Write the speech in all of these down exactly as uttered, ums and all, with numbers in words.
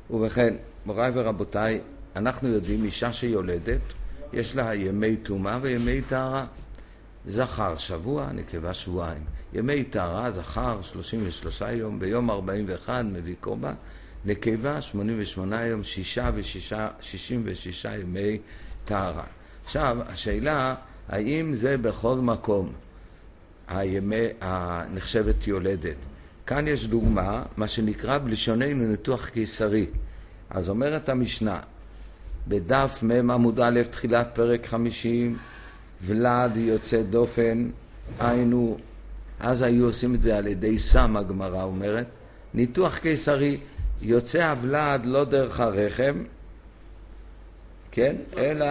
ובכן, מוריי ורבותיי, אנחנו יודעים, אישה שיולדת, יש לה ימי טומאה וימי טהרה. זכר שבוע, נקבה שבועיים. ימי טהרה, זכר שלושים ושלושה יום, ביום ארבעים ואחד מביא קורבן, נקבה שמונים ושמונה יום, שישה ושישה, שישים ושישה ימי טהרה. עכשיו, השאלה, האם זה בכל מקום הימי הנחשבת יולדת? כאן יש דוגמה, מה שנקרא בלשוננו ניתוח קיסרי. אז אומרת המשנה, בדף מ' עמוד א' תחילת פרק חמישים, ולד יוצא דופן, היינו, אז היו עושים את זה על ידי סם, הגמרא אומרת, ניתוח קיסרי, יוצא הוולד לא דרך הרחם, כן, אלא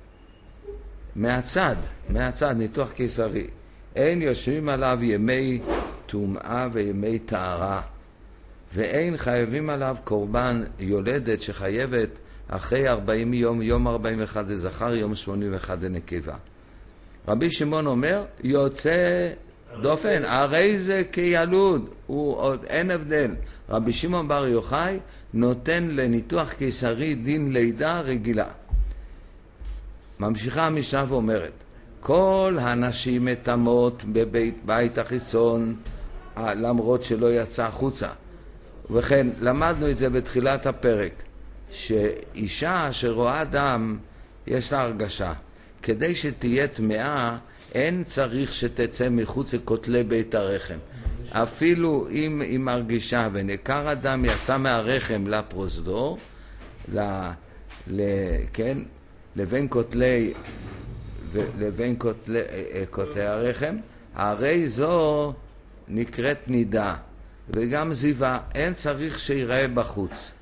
מהצד, מהצד, ניתוח קיסרי. אין יושבים עליו ימי טומאה וימי טהרה, ואין חייבים עליו קורבן יולדת שחייבת אחרי ארבעים יום, יום ארבעים ואחד זה זכר, יום שמונים ואחד זה נקבה. רבי שמעון אומר, יוצא דופן, הרי זה כילוד, הוא עוד אין הבדל. רבי שמעון בר יוחאי נותן לניתוח קיסרי דין לידה רגילה. ממשיכה המשנה ואומרת, כל הנשים מטמאות בבית בית החיצון, למרות שלא יצא החוצה. וכן, למדנו את זה בתחילת הפרק, שאישה שרואה דם, יש לה הרגשה. כדי שתהיה טמאה, אין צריך שתצא מחוץ לכותלי בית הרחם. אפילו אם היא מרגישה וניכר הדם יצא מהרחם לפרוזדור, ל, ל, כן, לבין כותלי, לבין כותלי, כותלי הרחם, הרי זו נקראת נידה, וגם זיווה, אין צריך שיראה בחוץ.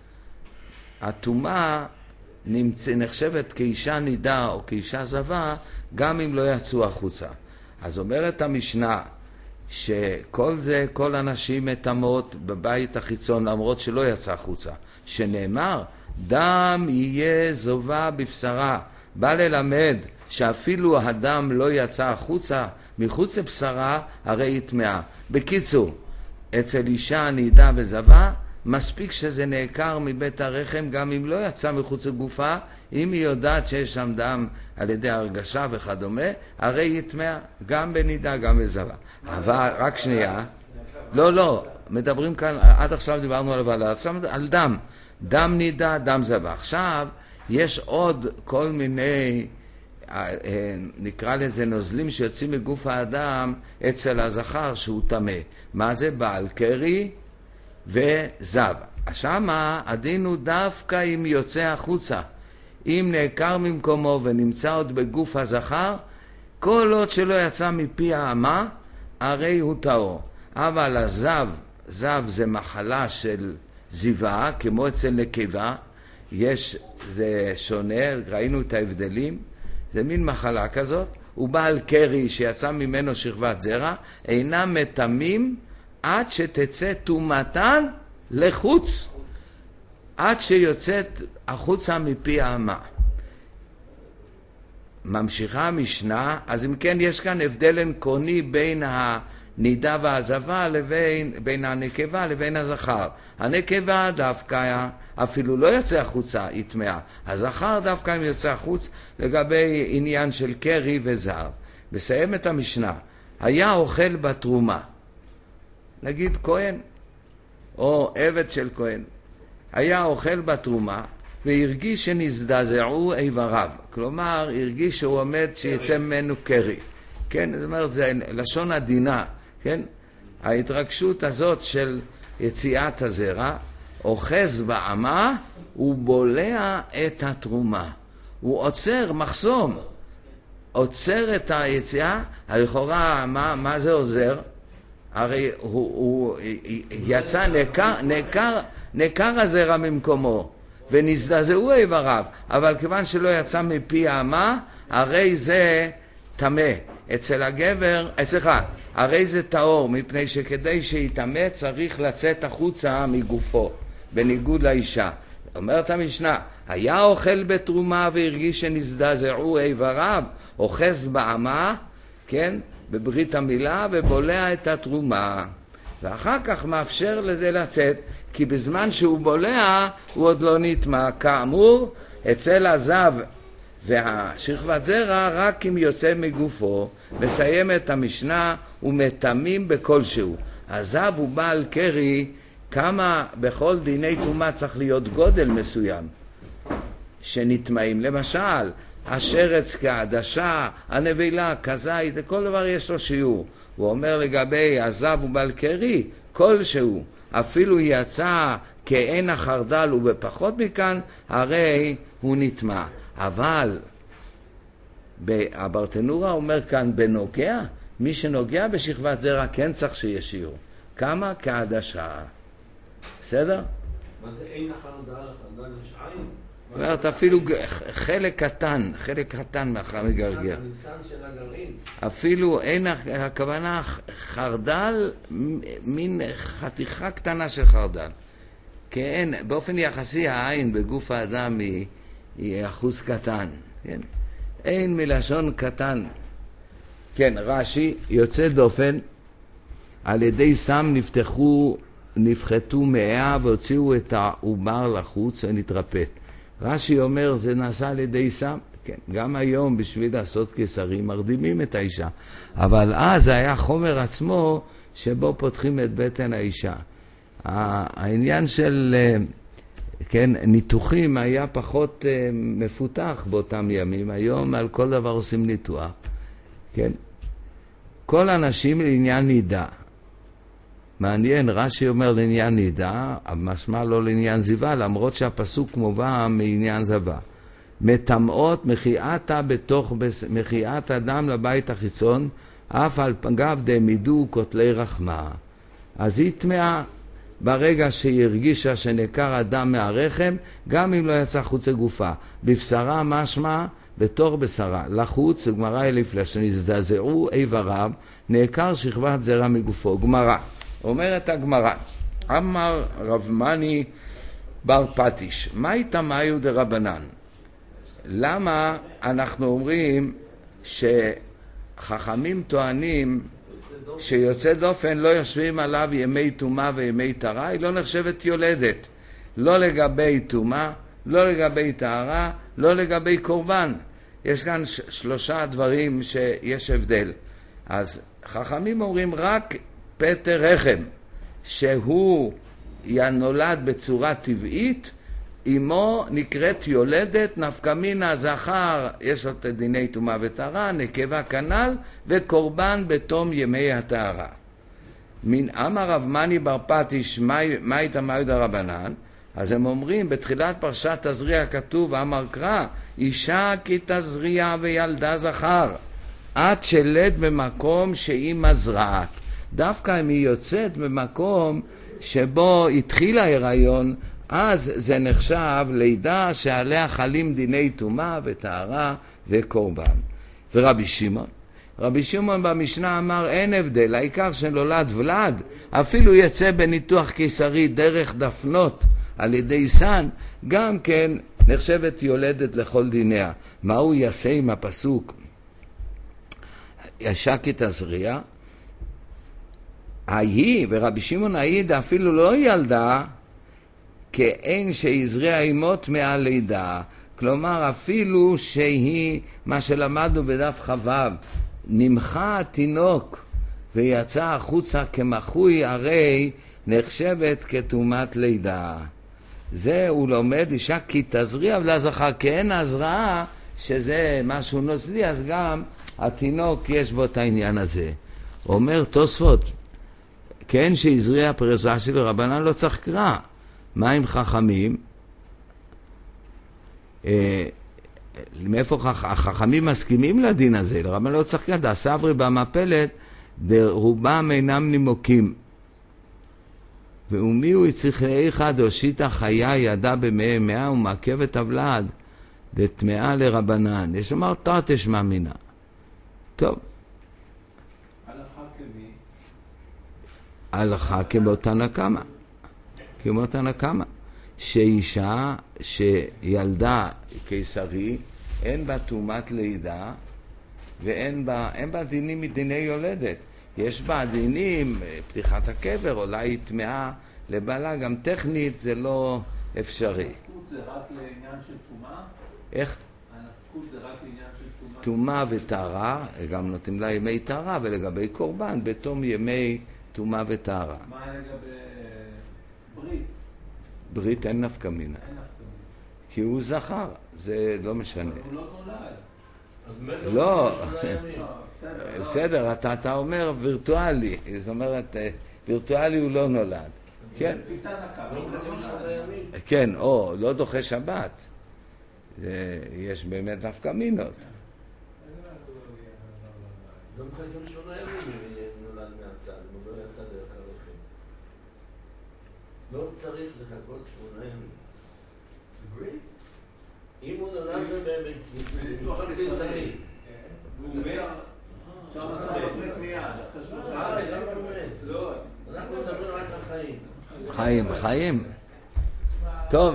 הטומאה נחשבת כאישה נידה או כאישה זווה, גם אם לא יצאו החוצה. אז אומרת המשנה, שכל זה, כל הנשים מטמאות בבית החיצון, למרות שלא יצא החוצה. שנאמר, דם יהיה זובה בבשרה. בא ללמד שאפילו הדם לא יצא החוצה, מחוץ לבשרה, הרי היא טמאה. בקיצור, אצל אישה נידה וזווה, מספיק שזה נעקר מבית הרחם, גם אם לא יצא מחוץ לגופה, אם היא יודעת שיש שם דם על ידי הרגשה וכדומה, הרי היא טמאה, גם בנידה, גם בזווה. אבל, רק שנייה, לא, לא, מדברים כאן, עד עכשיו דיברנו על הוולד, עכשיו על דם, דם נידה, דם זווה. עכשיו, יש עוד כל מיני, נקרא לזה נוזלים שיוצאים מגוף האדם אצל הזכר שהוא טמא. מה זה? בעל קרי וזב. שמה הדין הוא דווקא אם יוצא החוצה. אם נעקר ממקומו ונמצא עוד בגוף הזכר, כל עוד שלא יצא מפי האמה, הרי הוא טהור. אבל הזב, זב זה מחלה של זיווה, כמו אצל נקבה, יש, זה שונה, ראינו את ההבדלים, זה מין מחלה כזאת, הוא בעל קרי שיצא ממנו שכבת זרע, אינם מטמאים עד שתצא טומאתן לחוץ, עד שיוצאת החוצה מפי האמה. ממשיכה המשנה, אז אם כן יש כאן הבדל עקרוני בין הנידה והזווה לבין, בין הנקבה לבין הזכר. הנקבה דווקא אפילו לא יוצא החוצה, היא טמאה. הזכר דווקא אם יוצא החוץ לגבי עניין של קרי וזהב. מסיים את המשנה, היה אוכל בתרומה. נגיד כהן, או עבד של כהן, היה אוכל בתרומה, והרגיש שנזדעזעו איבריו. כלומר, הרגיש שהוא עומד שיצא ממנו קרי. כן, זאת אומרת, זה לשון עדינה, כן? ההתרגשות הזאת של יציאת הזרע, אוחז באמה, הוא בולע את התרומה. הוא עוצר, מחסום, עוצר את היציאה. לכאורה, מה, מה זה עוזר? הרי הוא, הוא יצא, נקר, נקר, נקר הזרע ממקומו, ונזדעזעו איבריו, אבל כיוון שלא יצא מפי האמה, הרי זה טמא. אצל הגבר, אצלך, הרי זה טהור, מפני שכדי שיטמא צריך לצאת החוצה מגופו, בניגוד לאישה. אומרת המשנה, היה אוכל בתרומה והרגיש שנזדעזעו איבריו, אוחז באמה, כן? בברית המילה, ובולע את התרומה. ואחר כך מאפשר לזה לצאת, כי בזמן שהוא בולע הוא עוד לא נטמע. כאמור, אצל הזב והשכבת זרע רק אם יוצא מגופו. מסיים את המשנה ומתמים בכלשהו. הזב הוא בעל קרי, כמה בכל דיני תומה צריך להיות גודל מסוים שנטמעים. למשל, השרץ כעדשה, הנבילה, כזית, כל דבר יש לו שיעור. הוא אומר לגבי הזב הוא בעל קרי, כלשהו, אפילו יצא כעין החרדל ובפחות מכאן, הרי הוא נטמע. אבל הברטנורה אומר כאן בנוגע, מי שנוגע בשכבת זרע כן צריך שיהיה שיעור. כמה? כעדשה. בסדר? מה זה אין החרדל? החרדל יש עין? זאת אומרת, אפילו חלק קטן, חלק קטן מאחר מגרגר. אפילו אין, הכוונה חרדל, מין חתיכה קטנה של חרדל. כי אין, באופן יחסי העין בגוף האדם היא, היא אחוז קטן. כן? אין מלשון קטן. כן, רש"י יוצא דופן, על ידי סם נפתחו, נפחתו מאה והוציאו את העובר לחוץ ונתרפט. רש"י אומר זה נעשה על ידי סם. כן, גם היום בשביל לעשות קיסרים מרדימים את האישה, אבל אז היה חומר עצמו שבו פותחים את בטן האישה. העניין של כן, ניתוחים היה פחות מפותח באותם ימים. היום על כל דבר עושים ניתוח. כן, כל אנשים לעניין נידה. מעניין, רש"י אומר לעניין נידה, משמע לא לעניין זיווה, למרות שהפסוק מובא מעניין זבה. מטמאות מחיאתה בתוך, מחיאת אדם לבית החיצון, אף על פגב דמידו כותלי רחמה. אז היא טמאה ברגע שהיא הרגישה שנקר אדם מהרחם, גם אם לא יצא חוץ לגופה. בבשרה משמע בתוך בשרה, לחוץ, גמרא אלף שנזדעזעו איבריו, נעקר שכבת זרע מגופו. גמרא. אומרת הגמרא, אמר רב מני בר פטיש, מה איתמאיו דרבנן? למה אנחנו אומרים שחכמים טוענים שיוצא דופן לא יושבים עליו ימי תומה וימי טהרה? היא לא נחשבת יולדת, לא לגבי תומה, לא לגבי טהרה, לא לגבי קורבן. יש כאן ש- שלושה דברים שיש הבדל. אז חכמים אומרים רק פטר רחם, שהוא נולד בצורה טבעית, אמו נקראת יולדת, נפקא מינה זכר, יש לו דיני תומה וטהרה, נקבה כנ"ל, וקורבן בתום ימי הטהרה. מן אמר רב מני בר פטיש, מה איתמאיו דרבנן? אז הם אומרים, בתחילת פרשת תזריע כתוב, אמר קרא, אישה כי תזריע וילדה זכר, עד שלד במקום שהיא מזרעת. דווקא אם היא יוצאת במקום שבו התחילה ההיריון, אז זה נחשב לידה שעליה חלים דיני תומה וטהרה וקורבן. ורבי שמעון, רבי שמעון במשנה אמר אין הבדל, העיקר שנולד ולד, אפילו יצא בניתוח קיסרי דרך דפנות על ידי סן, גם כן נחשבת יולדת לכל דיניה. מה הוא יעשה עם הפסוק? אישה כי תזריע, ההיא, ורבי שמעון העיד אפילו לא ילדה, כאין שהזריע אימות מעל לידה. כלומר, אפילו שהיא, מה שלמדנו בדף חבב, נמחה התינוק ויצא החוצה כמחוי, הרי נחשבת כתומת לידה. זה הוא לומד אישה כי תזריע ולא זכר, כי אין הזרעה שזה משהו נוזלי, אז גם התינוק יש בו את העניין הזה. אומר תוספות, כן שהזריע פרשה של רבנן לא צריך קרא. מה עם חכמים? אה, מאיפה חכ... החכמים מסכימים לדין הזה? לרבנן לא צריך קרא. דה סברי במפלת, רובם אינם נימוקים. ומי הוא יצריך לאיכד הושיטה חיה ידה במאה מאה ומעכבת הבלעד דתמאה לרבנן. יש לומר תרתש מאמינה. טוב. הלכה כמותה נקמה. כמותה נקמה. שאישה שילדה קיסרי, אין בה תומת לידה, ואין בה, אין בה דינים מדיני יולדת. יש בה דינים, פתיחת הקבר, אולי היא טמאה לבעלה, גם טכנית זה לא אפשרי. הנפקות זה רק לעניין של טומאה? איך? הנפקות זה רק לעניין של טומאה? טומאה וטהרה, גם נותנים לה ימי טהרה, ולגבי קורבן, בתום ימי טומאה וטהרה. מה לגבי ברית? ברית אין נפקא מינה. אין נפקא מינה. כי הוא זכר, זה לא משנה. אבל הוא לא נולד. לא, בסדר, בסדר, אתה, אתה אומר וירטואלי, זאת אומרת, וירטואלי הוא לא נולד. כן, כן, או לא דוחה שבת. יש באמת נפקא מינות. לא מחכים שמונה ימים אם נולד מהצד, אם הוא לא יצא דרך הרחם. לא צריך לחכות שמונה ימים. אם הוא נולד בניתוח קיסרי והוא מת, אפשר לעשות ברית מיד, אחרי שלושה. אה, למה הוא מת? לא, אנחנו מדברים רק על חיים. חיים, חיים. טוב.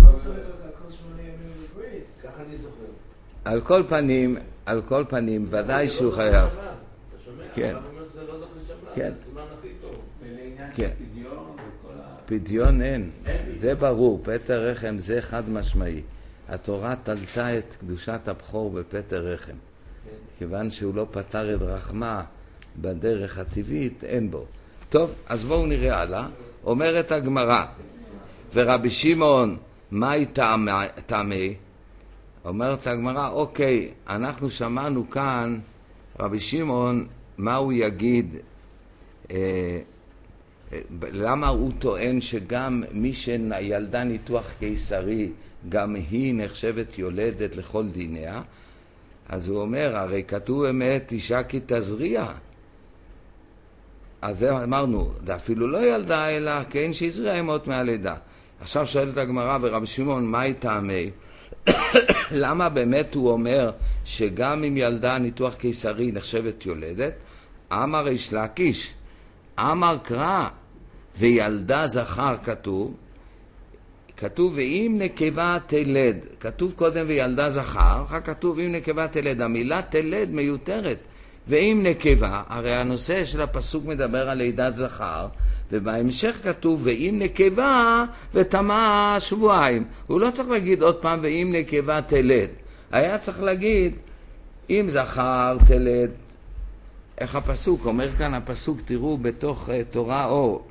ככה אני זוכר. על כל פנים, על כל פנים, ודאי שהוא חייב. אתה שומע? כן. אנחנו אומרים שזה לא דוחה שבת, כן. זה סימן הכי טוב. ולעניין כן. של פדיון וכל ה... פדיון אין, זה ברור, פטר רחם זה חד משמעי. התורה תלתה את קדושת הבכור בפטר רחם. כיוון שהוא לא פתר את רחמה בדרך הטבעית, אין בו. טוב, אז בואו נראה הלאה. אומרת הגמרא, ורבי שמעון, מהי טעמי? אומרת הגמרא, אוקיי, אנחנו שמענו כאן, רבי שמעון, מה הוא יגיד, אה, למה הוא טוען שגם מי שילדה ניתוח קיסרי, גם היא נחשבת יולדת לכל דיניה? אז הוא אומר, הרי כתוב אמת אישה כי תזריע. אז זה אמרנו, זה אפילו לא ילדה אלא כן שהזריעה אמות מהלידה. עכשיו שואלת הגמרא, ורבי שמעון, מהי טעמי? למה באמת הוא אומר שגם אם ילדה ניתוח קיסרי נחשבת יולדת? אמר ריש לקיש, אמר קרא, וילדה זכר כתוב, כתוב ואם נקבה תלד, כתוב קודם וילדה זכר, אחר כתוב ואם נקבה תלד, המילה תלד מיותרת, ואם נקבה, הרי הנושא של הפסוק מדבר על לידת זכר, ובהמשך כתוב ואם נקבה ותמה שבועיים, הוא לא צריך להגיד עוד פעם ואם נקבה תלד, היה צריך להגיד אם זכר תלד. איך הפסוק? אומר כאן הפסוק, תראו בתוך uh, תורה אור,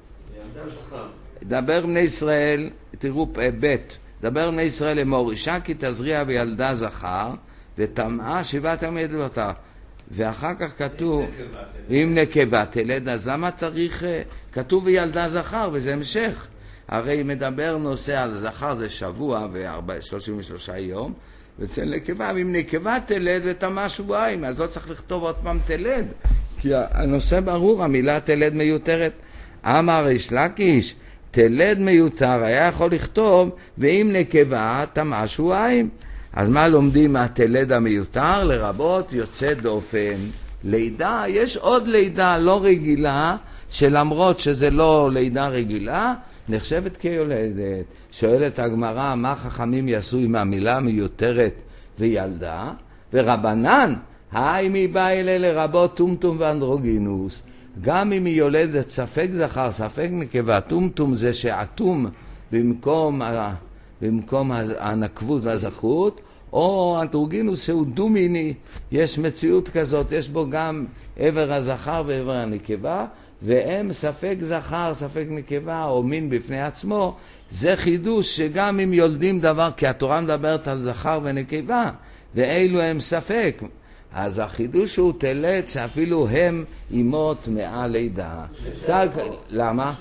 דבר בני ישראל, תראו בית, דבר בני ישראל אמור, אישה כי תזריע וילדה זכר ותמאה שבעת ימי תלדותה, ואחר כך כתוב אם נקבה תלד, אז למה צריך, כתוב וילדה זכר וזה המשך, הרי מדבר נושא על זכר זה שבוע ו-שלושים ושלושה יום, ואצל נקבה, אם נקבה תלד ותמה שבועיים, אז לא צריך לכתוב עוד פעם תלד, כי הנושא ברור, המילה תלד מיותרת. אמר ריש לקיש, תלד מיותר, היה יכול לכתוב ואם נקבה תמה שבועיים. אז מה לומדים מהתלד המיותר? לרבות יוצא דופן. לידה, יש עוד לידה לא רגילה, שלמרות שזה לא לידה רגילה, נחשבת כיולדת. שואלת הגמרא, מה חכמים יעשו עם המילה מיותרת וילדה? ורבנן, היי מי בא אלה לרבות טומטום ואנדרוגינוס. גם אם היא יולדת ספק זכר, ספק נקבה, טומטום זה שעתום במקום, במקום הנקבות והזכרות, או אנדרוגינוס שהוא דו-מיני, יש מציאות כזאת, יש בו גם עבר הזכר ועבר הנקבה, והם ספק זכר, ספק נקבה, או מין בפני עצמו, זה חידוש שגם אם יולדים דבר, כי התורה מדברת על זכר ונקבה, ואילו הם ספק, אז החידוש הוא תלד שאפילו הם אימות מעל לידה. צג, למה?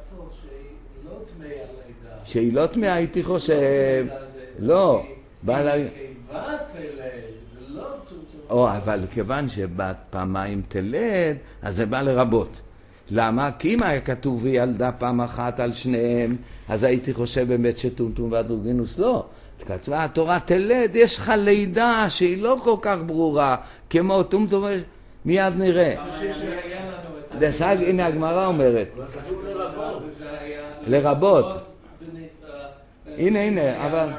שהיא לא תמאה, הייתי חושב, לא, בעלה... או, אבל כיוון שבת פעמיים תלד, אז זה בא לרבות. למה? כי אם היה כתוב וילדה פעם אחת על שניהם, אז הייתי חושב באמת שטומטום ואנדרוגינוס לא. כתבה התורה תלד, יש לך לידה שהיא לא כל כך ברורה, כמו טומטום, מיד נראה. דסג, הנה הגמרא אומרת. לרבות. הנה, הנה, אבל...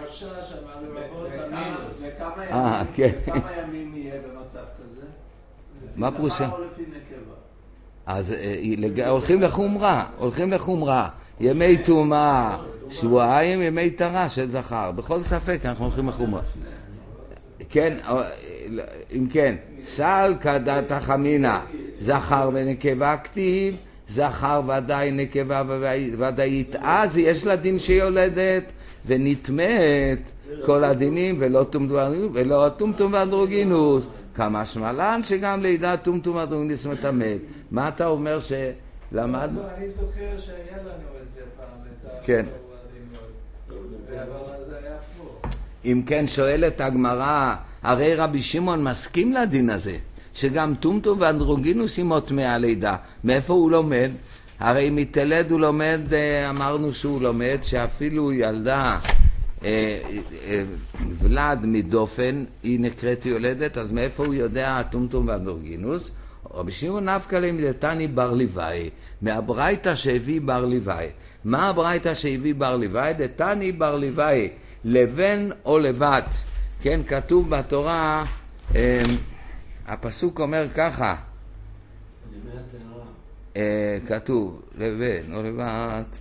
לכמה ימים יהיה במצב כזה? מה פרושה? זכר או לפי נקבה? אז אה, הולכים לחומרה, הולכים לחומרה. ימי טומאה, שבועיים, ימי טהרה של זכר. בכל ספק אנחנו הולכים לחומרה. כן, אם כן, סל כדת החמינה, זכר ונקבה כתיב, זכר ודאי נקבה ודאית, אז יש לה דין שיולדת ונטמאת כל הדינים ולא טומטום ולא טומטום ואנדרוגינוס, כמה שמלן שגם לידה טומטום ואנדרוגינוס מטמאת. מה אתה אומר שלמדנו? אני זוכר שהיה לנו את זה פעם, את כן. אבל זה היה פה. אם כן, שואלת הגמרא, הרי רבי שמעון מסכים לדין הזה, שגם טומטום ואנדרוגינוס ימות טמאה לידה. מאיפה הוא לומד? הרי מתלד הוא לומד, אמרנו שהוא לומד שאפילו ילדה אה, אה, ולד מדופן היא נקראת יולדת, אז מאיפה הוא יודע טומטום ואנדרוגינוס? רבי שמעון נפקא ליה מדתני בר לוואי, מהברייתא שהביא בר לוואי. מה הברייתא שהביא בר לוואי? דתני בר לוואי, לבן או לבת. כן, כתוב בתורה, אה, הפסוק אומר ככה, ימי הטהרה. אה, כתוב לבן או לבת.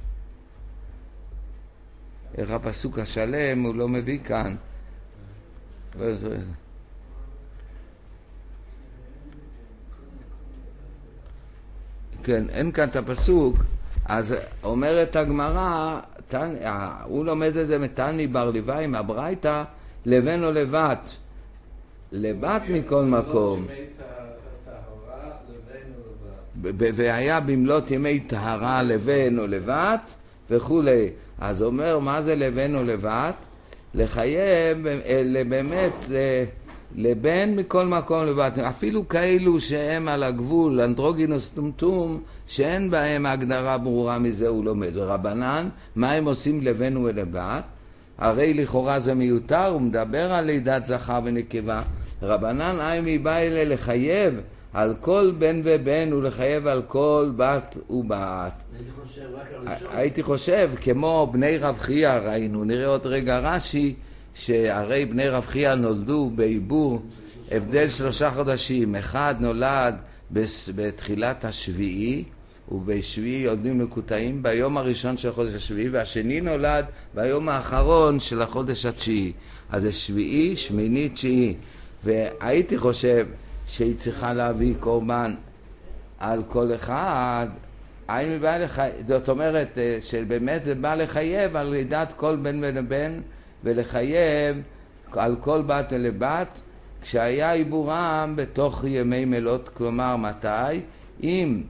איך הפסוק השלם הוא לא מביא כאן. כן, אין כאן את הפסוק. אז אומרת הגמרא, תן, הוא לומד את זה מתני בר לוואי מהברייתא, לבן או לבת. לבת מכל מקום. והיה במלות ימי טהרה לבן או לבת וכולי. אז אומר, מה זה לבן או לבת? לחייב באמת לבן מכל מקום לבת. אפילו כאלו שהם על הגבול, אנדרוגינוס טומטום, שאין בהם הגדרה ברורה מזה הוא לומד. רבנן, מה הם עושים לבן ולבת? הרי לכאורה זה מיותר, הוא מדבר על לידת זכר ונקבה. רבנן אי מבא אלה לחייב על כל בן ובן ולחייב על כל בת ובת. הייתי חושב רק הראשון. הייתי חושב, כמו בני רב חייא ראינו, נראה עוד רגע רש"י, שהרי בני רב חייא נולדו בעיבור, הבדל שלושה חודשים. אחד נולד בתחילת השביעי, ובשביעי יודעים מקוטעים ביום הראשון של החודש השביעי, והשני נולד ביום האחרון של החודש התשיעי. אז זה שביעי, שמיני, תשיעי. והייתי חושב שהיא צריכה להביא קורבן על כל אחד. האם היא באה לחייב, זאת אומרת שבאמת זה בא לחייב על לידת כל בן ובן, ולחייב על כל בת ולבת, כשהיה עיבורם בתוך ימי מלות, כלומר מתי? אם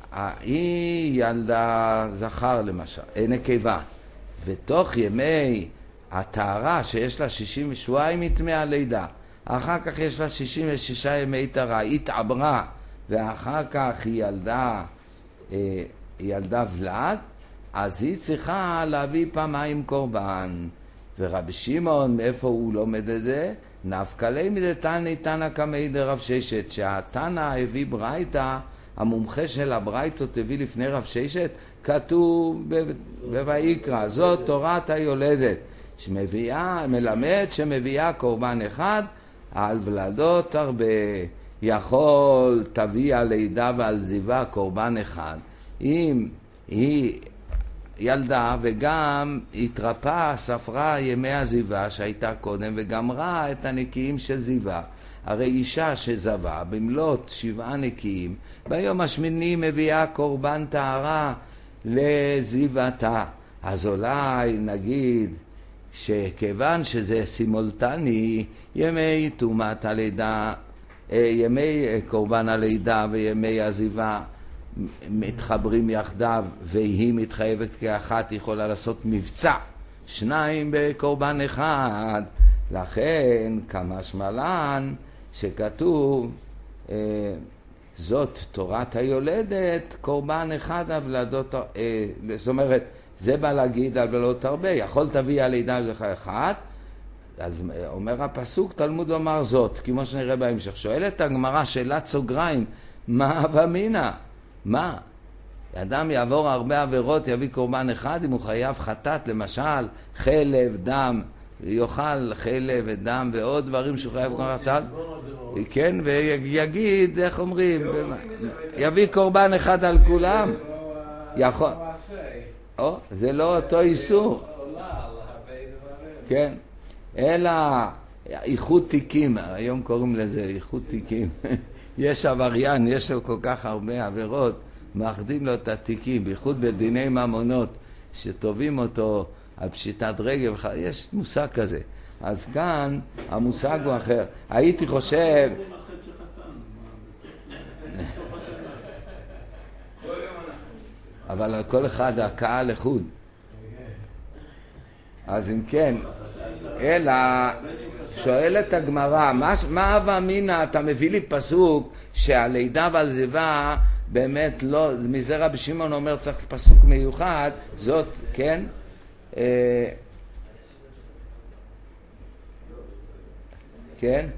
היא ילדה זכר למשל, נקבה, ותוך ימי הטהרה שיש לה שישים שבועיים היא טמאה לידה, אחר כך יש לה שישים ושישה ימי טהרה, היא התעברה, ואחר כך היא ילדה, היא ילדה ולד, אז היא צריכה להביא פעמיים קורבן. ורבי שמעון, מאיפה הוא לומד את זה? נפקא ליה מדתני תנא קמי דרב ששת, שהתנא הביא ברייתא, המומחה של הברייתות הביא לפני רב ששת, כתוב בויקרא, זאת תורת היולדת, שמביאה, מלמד שמביאה קורבן אחד על ולדות הרבה. יכול תביא על לידה ועל זיווה קורבן אחד, אם היא ילדה וגם התרפאה, ספרה ימי הזיווה שהייתה קודם וגמרה את הנקיים של זיווה. הרי אישה שזבה במלות שבעה נקיים, ביום השמיני מביאה קורבן טהרה לזיוותה. אז אולי נגיד שכיוון שזה סימולטני, ימי טומאת הלידה, ימי קורבן הלידה וימי הזיווה מתחברים יחדיו, והיא מתחייבת כאחת, יכולה לעשות מבצע שניים בקורבן אחד. לכן כמה שמלן שכתוב אה, זאת תורת היולדת, קורבן אחד הבלדות, אה, זאת אומרת זה בא להגיד הבלדות הרבה, יכול תביא הלידה זכר אחד. אז אומר הפסוק, תלמוד אומר זאת, כמו שנראה בהמשך. שואלת הגמרא שאלת סוגריים, מה ואמינה? מה? אדם יעבור הרבה עבירות, יביא קורבן אחד, אם הוא חייב חטאת, למשל, חלב, דם יאכל חלב ודם ועוד דברים שהוא חייב כבר חטאת, כן, ויגיד, איך אומרים, יביא קורבן אחד על כולם. יכול. או, זה לא אותו איסור. כן, אלא איחוד תיקים, היום קוראים לזה איחוד תיקים. יש עבריין, יש לו כל כך הרבה עבירות, מאחדים לו את התיקים, בייחוד בדיני ממונות, שטובים אותו על פשיטת רגל, יש מושג כזה. אז כאן המושג הוא אחר. הייתי חושב... אבל על כל אחד הקהל לחוד. אז אם כן, אלא שואלת הגמרא, מה, מה אבא אמינא, אתה מביא לי פסוק שהלידה ועל זיווה באמת לא, מזה רבי שמעון אומר צריך פסוק מיוחד, זאת, כן? אה, כן?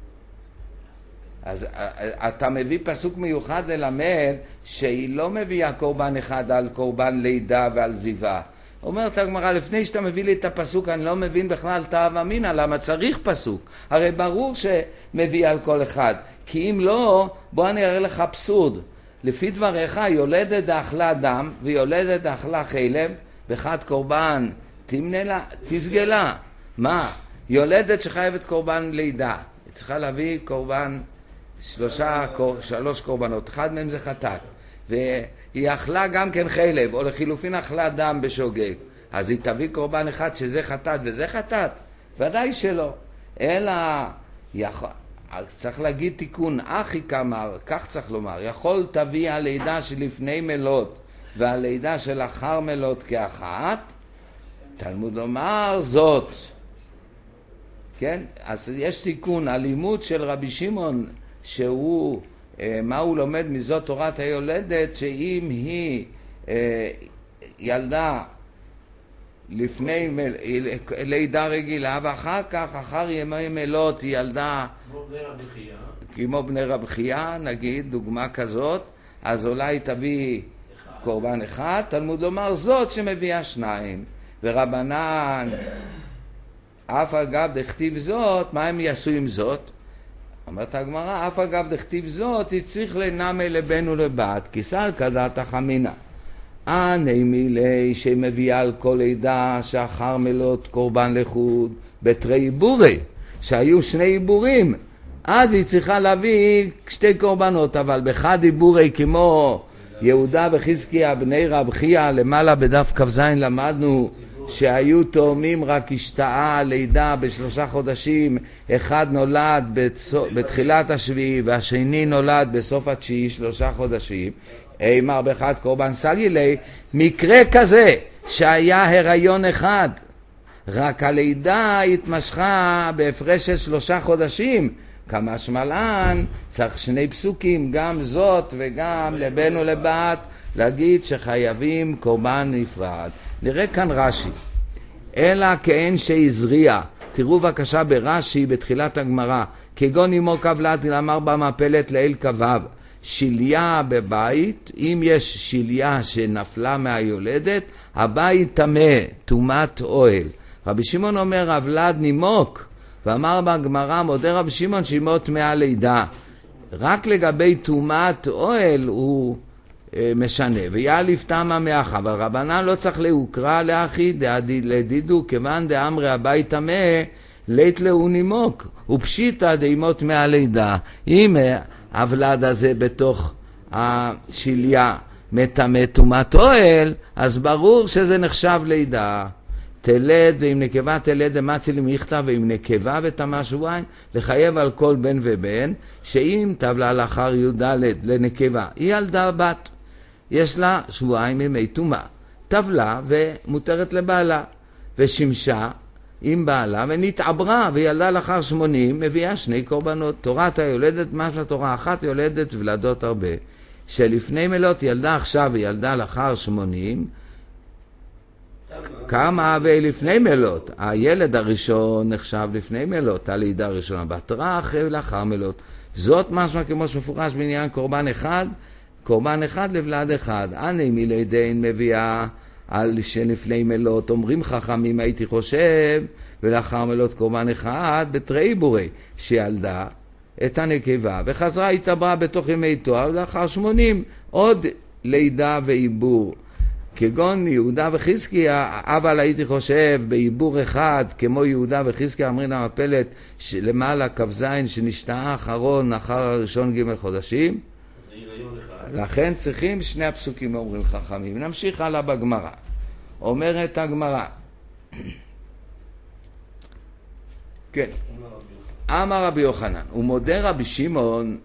אז אתה מביא פסוק מיוחד ללמד שהיא לא מביאה קורבן אחד על קורבן לידה ועל זיווה. אומרת הגמרא, לפני שאתה מביא לי את הפסוק, אני לא מבין בכלל את הווה אמינא, למה צריך פסוק? הרי ברור שמביא על כל אחד. כי אם לא, בוא אני אראה לך אבסורד. לפי דבריך, יולדת דאכלה דם ויולדת דאכלה חלב, בחד קורבן תמנה לה, תסגלה. מה? יולדת שחייבת קורבן לידה. היא צריכה להביא קורבן, שלושה, שלוש קורבנות. אחד מהם זה חטאת. והיא אכלה גם כן חלב, או לחילופין אכלה דם בשוגג. אז היא תביא קורבן אחד שזה חטאת וזה חטאת? ודאי שלא. אלא, יכול, צריך להגיד תיקון, אחי כמר, כך צריך לומר, יכול תביא הלידה שלפני מלות והלידה של אחר מלות כאחת, תלמוד לומר זאת. כן? אז יש תיקון, הלימוד של רבי שמעון, שהוא, מה הוא לומד מזאת תורת היולדת, שאם היא ילדה לפני לידה רגילה, ואחר כך, אחר ימי מלות, היא ילדה כמו בני רבי חייא, כמו בני רבי חייא, נגיד, דוגמה כזאת, אז אולי תביא קורבן אחד, תלמוד לומר זאת שמביאה שניים. ורבנן, אף אגב דכתיב זאת, מה הם יעשו עם זאת? אומרת הגמרא, אף אגב דכתיב זאת, יצריך לנמי לבן ולבת, כיסל כדת החמינה. עני מילי שמביאה על כל עדה שאחר מלות קורבן לחוד, בתרי עיבורי, שהיו שני עיבורים, אז היא צריכה להביא שתי קורבנות, אבל באחד עיבורי כמו יהודה וחזקיה בני רב חייא, למעלה בדף כ"ז למדנו שהיו תאומים רק השתאה לידה בשלושה חודשים, אחד נולד בצו, בתחילת השביעי והשני נולד בסוף התשיעי, שלושה חודשים. אמר באחד קורבן סגילי, מקרה כזה שהיה הריון אחד, רק הלידה התמשכה בהפרש של שלושה חודשים, כמה שמלן צריך שני פסוקים, גם זאת וגם לבן ולבת, להגיד שחייבים קורבן נפרד. נראה כאן רש"י, אלא כאין שהזריע. תראו בבקשה ברש"י בתחילת הגמרא, כגון אמו כבלת אמר במפלת לאל כבב, שליה בבית, אם יש שליה שנפלה מהיולדת, הבית טמא, טומאת אוהל. רבי שמעון אומר הוולד נימוק, ואמר בגמרא מודה רבי שמעון שאמו טמאה לידה. רק לגבי טומאת אוהל הוא משנה, ויאליף תמה מאחה, אבל רבנן לא צריך להוקרא לאחי לדידו, כיוון דאמרי הבית טמא לית לו נימוק, ופשיטא דאימות מהלידה. אם הוולד הזה בתוך השליה מטמא טומאת אוהל, אז ברור שזה נחשב לידה. תלד, ואם נקבה תלד דמצי למכתב, ואם נקבה וטמא שבועיים, לחייב על כל בן ובן, שאם טבלה לאחר י"ד לנקבה, היא ילדה בת, יש לה שבועיים ימי טומאה, טבלה ומותרת לבעלה, ושמשה עם בעלה ונתעברה וילדה לאחר שמונים, מביאה שני קורבנות. תורת היולדת, מה שהתורה אחת יולדת ולדות הרבה, שלפני מלות ילדה עכשיו וילדה לאחר שמונים, כמה ולפני מלות, הילד הראשון נחשב לפני מלות, הלידה הראשונה בתרח לאחר מלות. זאת משמע כמו שמפורש בעניין קורבן אחד, קורבן אחד לבלד אחד. אני מלידין מביאה על שלפני מלות אומרים חכמים הייתי חושב, ולאחר מלות קורבן אחד בתרי בורי, שילדה את הנקבה וחזרה התעברה בתוך ימי תואר, ולאחר שמונים עוד לידה ועיבור, כגון יהודה וחזקיה. אבל הייתי חושב בעיבור אחד כמו יהודה וחזקיה, אמרין המפלת למעלה כבזין שנשתה האחרון אחר הראשון ג' חודשים, לכן צריכים שני הפסוקים אומרים חכמים. נמשיך הלאה בגמרא. אומרת הגמרא, כן, אמר רבי יוחנן, ומודה רבי שמעון.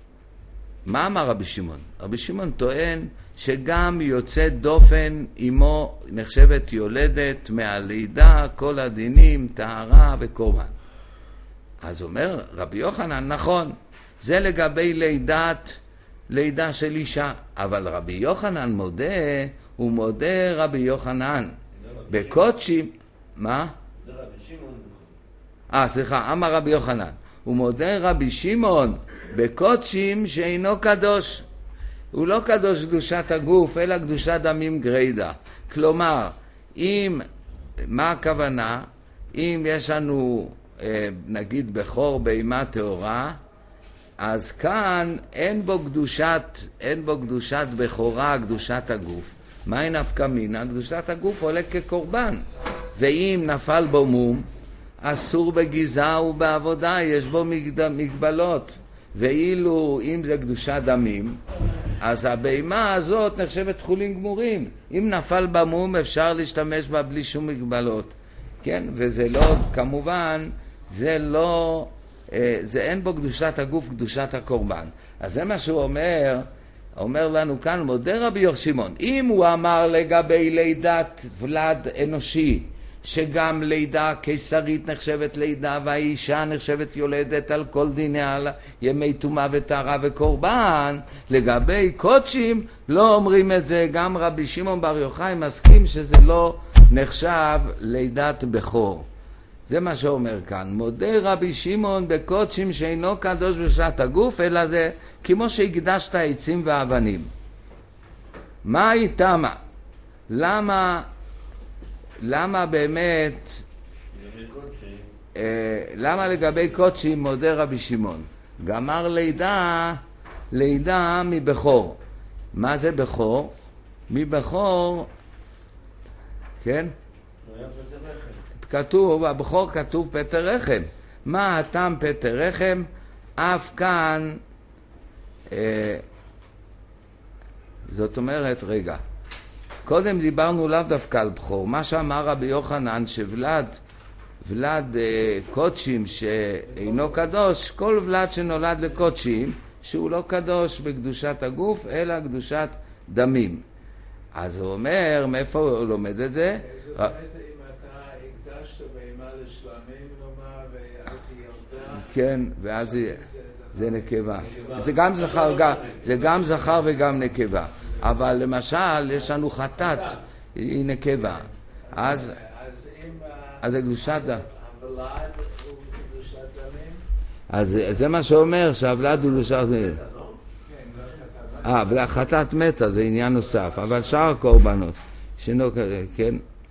מה אמר רבי שמעון? רבי שמעון טוען שגם יוצא דופן אמו נחשבת יולדת מהלידה, כל הדינים, טהרה וקורבן. אז אומר רבי יוחנן, נכון, זה לגבי לידת, לידה של אישה, אבל רבי יוחנן מודה, הוא מודה רבי יוחנן בקודשים, מה? זה רבי שמעון. אה, סליחה, אמר רבי יוחנן, הוא מודה רבי שמעון בקודשים שאינו קדוש. הוא לא קדוש קדושת הגוף, אלא קדושת דמים גרידה. כלומר, אם, מה הכוונה? אם יש לנו, נגיד, בכור בהמה טהורה, אז כאן אין בו קדושת, אין בו קדושת בכורה, קדושת הגוף. מה היא נפקא מינה? קדושת הגוף עולה כקורבן. ואם נפל בו מום, אסור בגיזה ובעבודה, יש בו מגבלות. ואילו אם זה קדושת דמים, אז הבהמה הזאת נחשבת חולין גמורים. אם נפל במום אפשר להשתמש בה בלי שום מגבלות. כן? וזה לא, כמובן, זה לא, זה אין בו קדושת הגוף, קדושת הקורבן. אז זה מה שהוא אומר, אומר לנו כאן, מודה רבי יוחנן. אם הוא אמר לגבי לידת ולד אנושי, שגם לידה קיסרית נחשבת לידה, והאישה נחשבת יולדת על כל דיני על ימי טומאה וטהרה וקורבן, לגבי קודשים לא אומרים את זה. גם רבי שמעון בר יוחאי מסכים שזה לא נחשב לידת בכור. זה מה שאומר כאן, מודה רבי שמעון בקודשים שאינו קדוש בשעת הגוף, אלא זה כמו שהקדשת העצים והאבנים. מה איתמה? למה למה באמת, אה, למה לגבי קודשים מודה רבי שמעון? גמר לידה, לידה מבכור. מה זה בכור? מבכור, כן? כתוב, הבכור כתוב פטר רחם. מה הטעם פטר רחם? אף כאן, אה, זאת אומרת, רגע, קודם דיברנו לאו דווקא על בכור. מה שאמר רבי יוחנן שוולד, ולד אה, קודשים שאינו קדוש, כל ולד שנולד לקודשים שהוא לא קדוש בקדושת הגוף אלא קדושת דמים. אז הוא אומר, מאיפה הוא לומד את זה? זאת אומרת, אם אתה הקדשת בהמה לשלמים נאמר ואז היא ילדה, כן, ואז היא, זה נקבה. זה גם זכר, זה גם זכר וגם נקבה. אבל למשל יש לנו חטאת, היא נקבה. אז אז זה קדושת דם. הוולד הוא קדושת דמים? אז זה מה שאומר שהוולד הוא קדושת דמים. אה, והחטאת מתה זה עניין נוסף, אבל שאר הקורבנות שינו כזה, כן?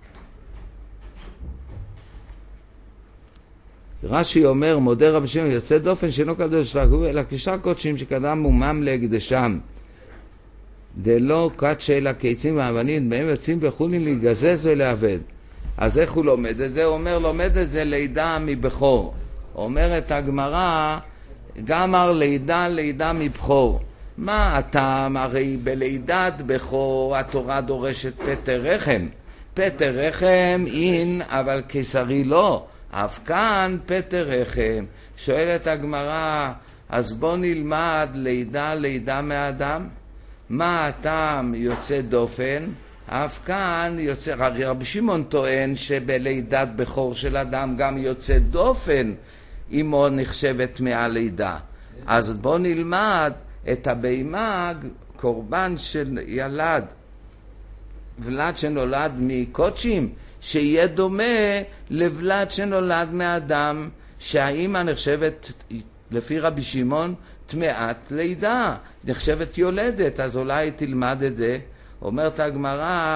רש"י אומר, מודה רבי שמעון יוצא דופן שאינו קדוש הגוף, אלא כשאר קודשים שקדם מומם להקדשם. דלא קדשי אלא קיצים ואבנים, בהם יוצאים בחולין להיגזז ולעבד. אז איך הוא לומד את זה? הוא אומר, לומד את זה לידה מבכור. אומרת הגמרא, גמר לידה לידה מבכור. מה הטעם? הרי בלידת בכור התורה דורשת פטר רחם. פטר רחם אין, אבל קיסרי לא. אף כאן פטר רחם. שואלת הגמרא, אז בוא נלמד לידה לידה מאדם. מה הטעם יוצא דופן? אף כאן יוצא, רבי שמעון טוען שבלידת בכור של אדם גם יוצא דופן אמו נחשבת מהלידה. אז בוא נלמד את הבהמה, קורבן של ילד, ולד שנולד מקודשים, שיהיה דומה לוולד שנולד מאדם, שהאימא נחשבת לפי רבי שמעון טמאת לידה, נחשבת יולדת. אז אולי תלמד את זה. אומרת הגמרא,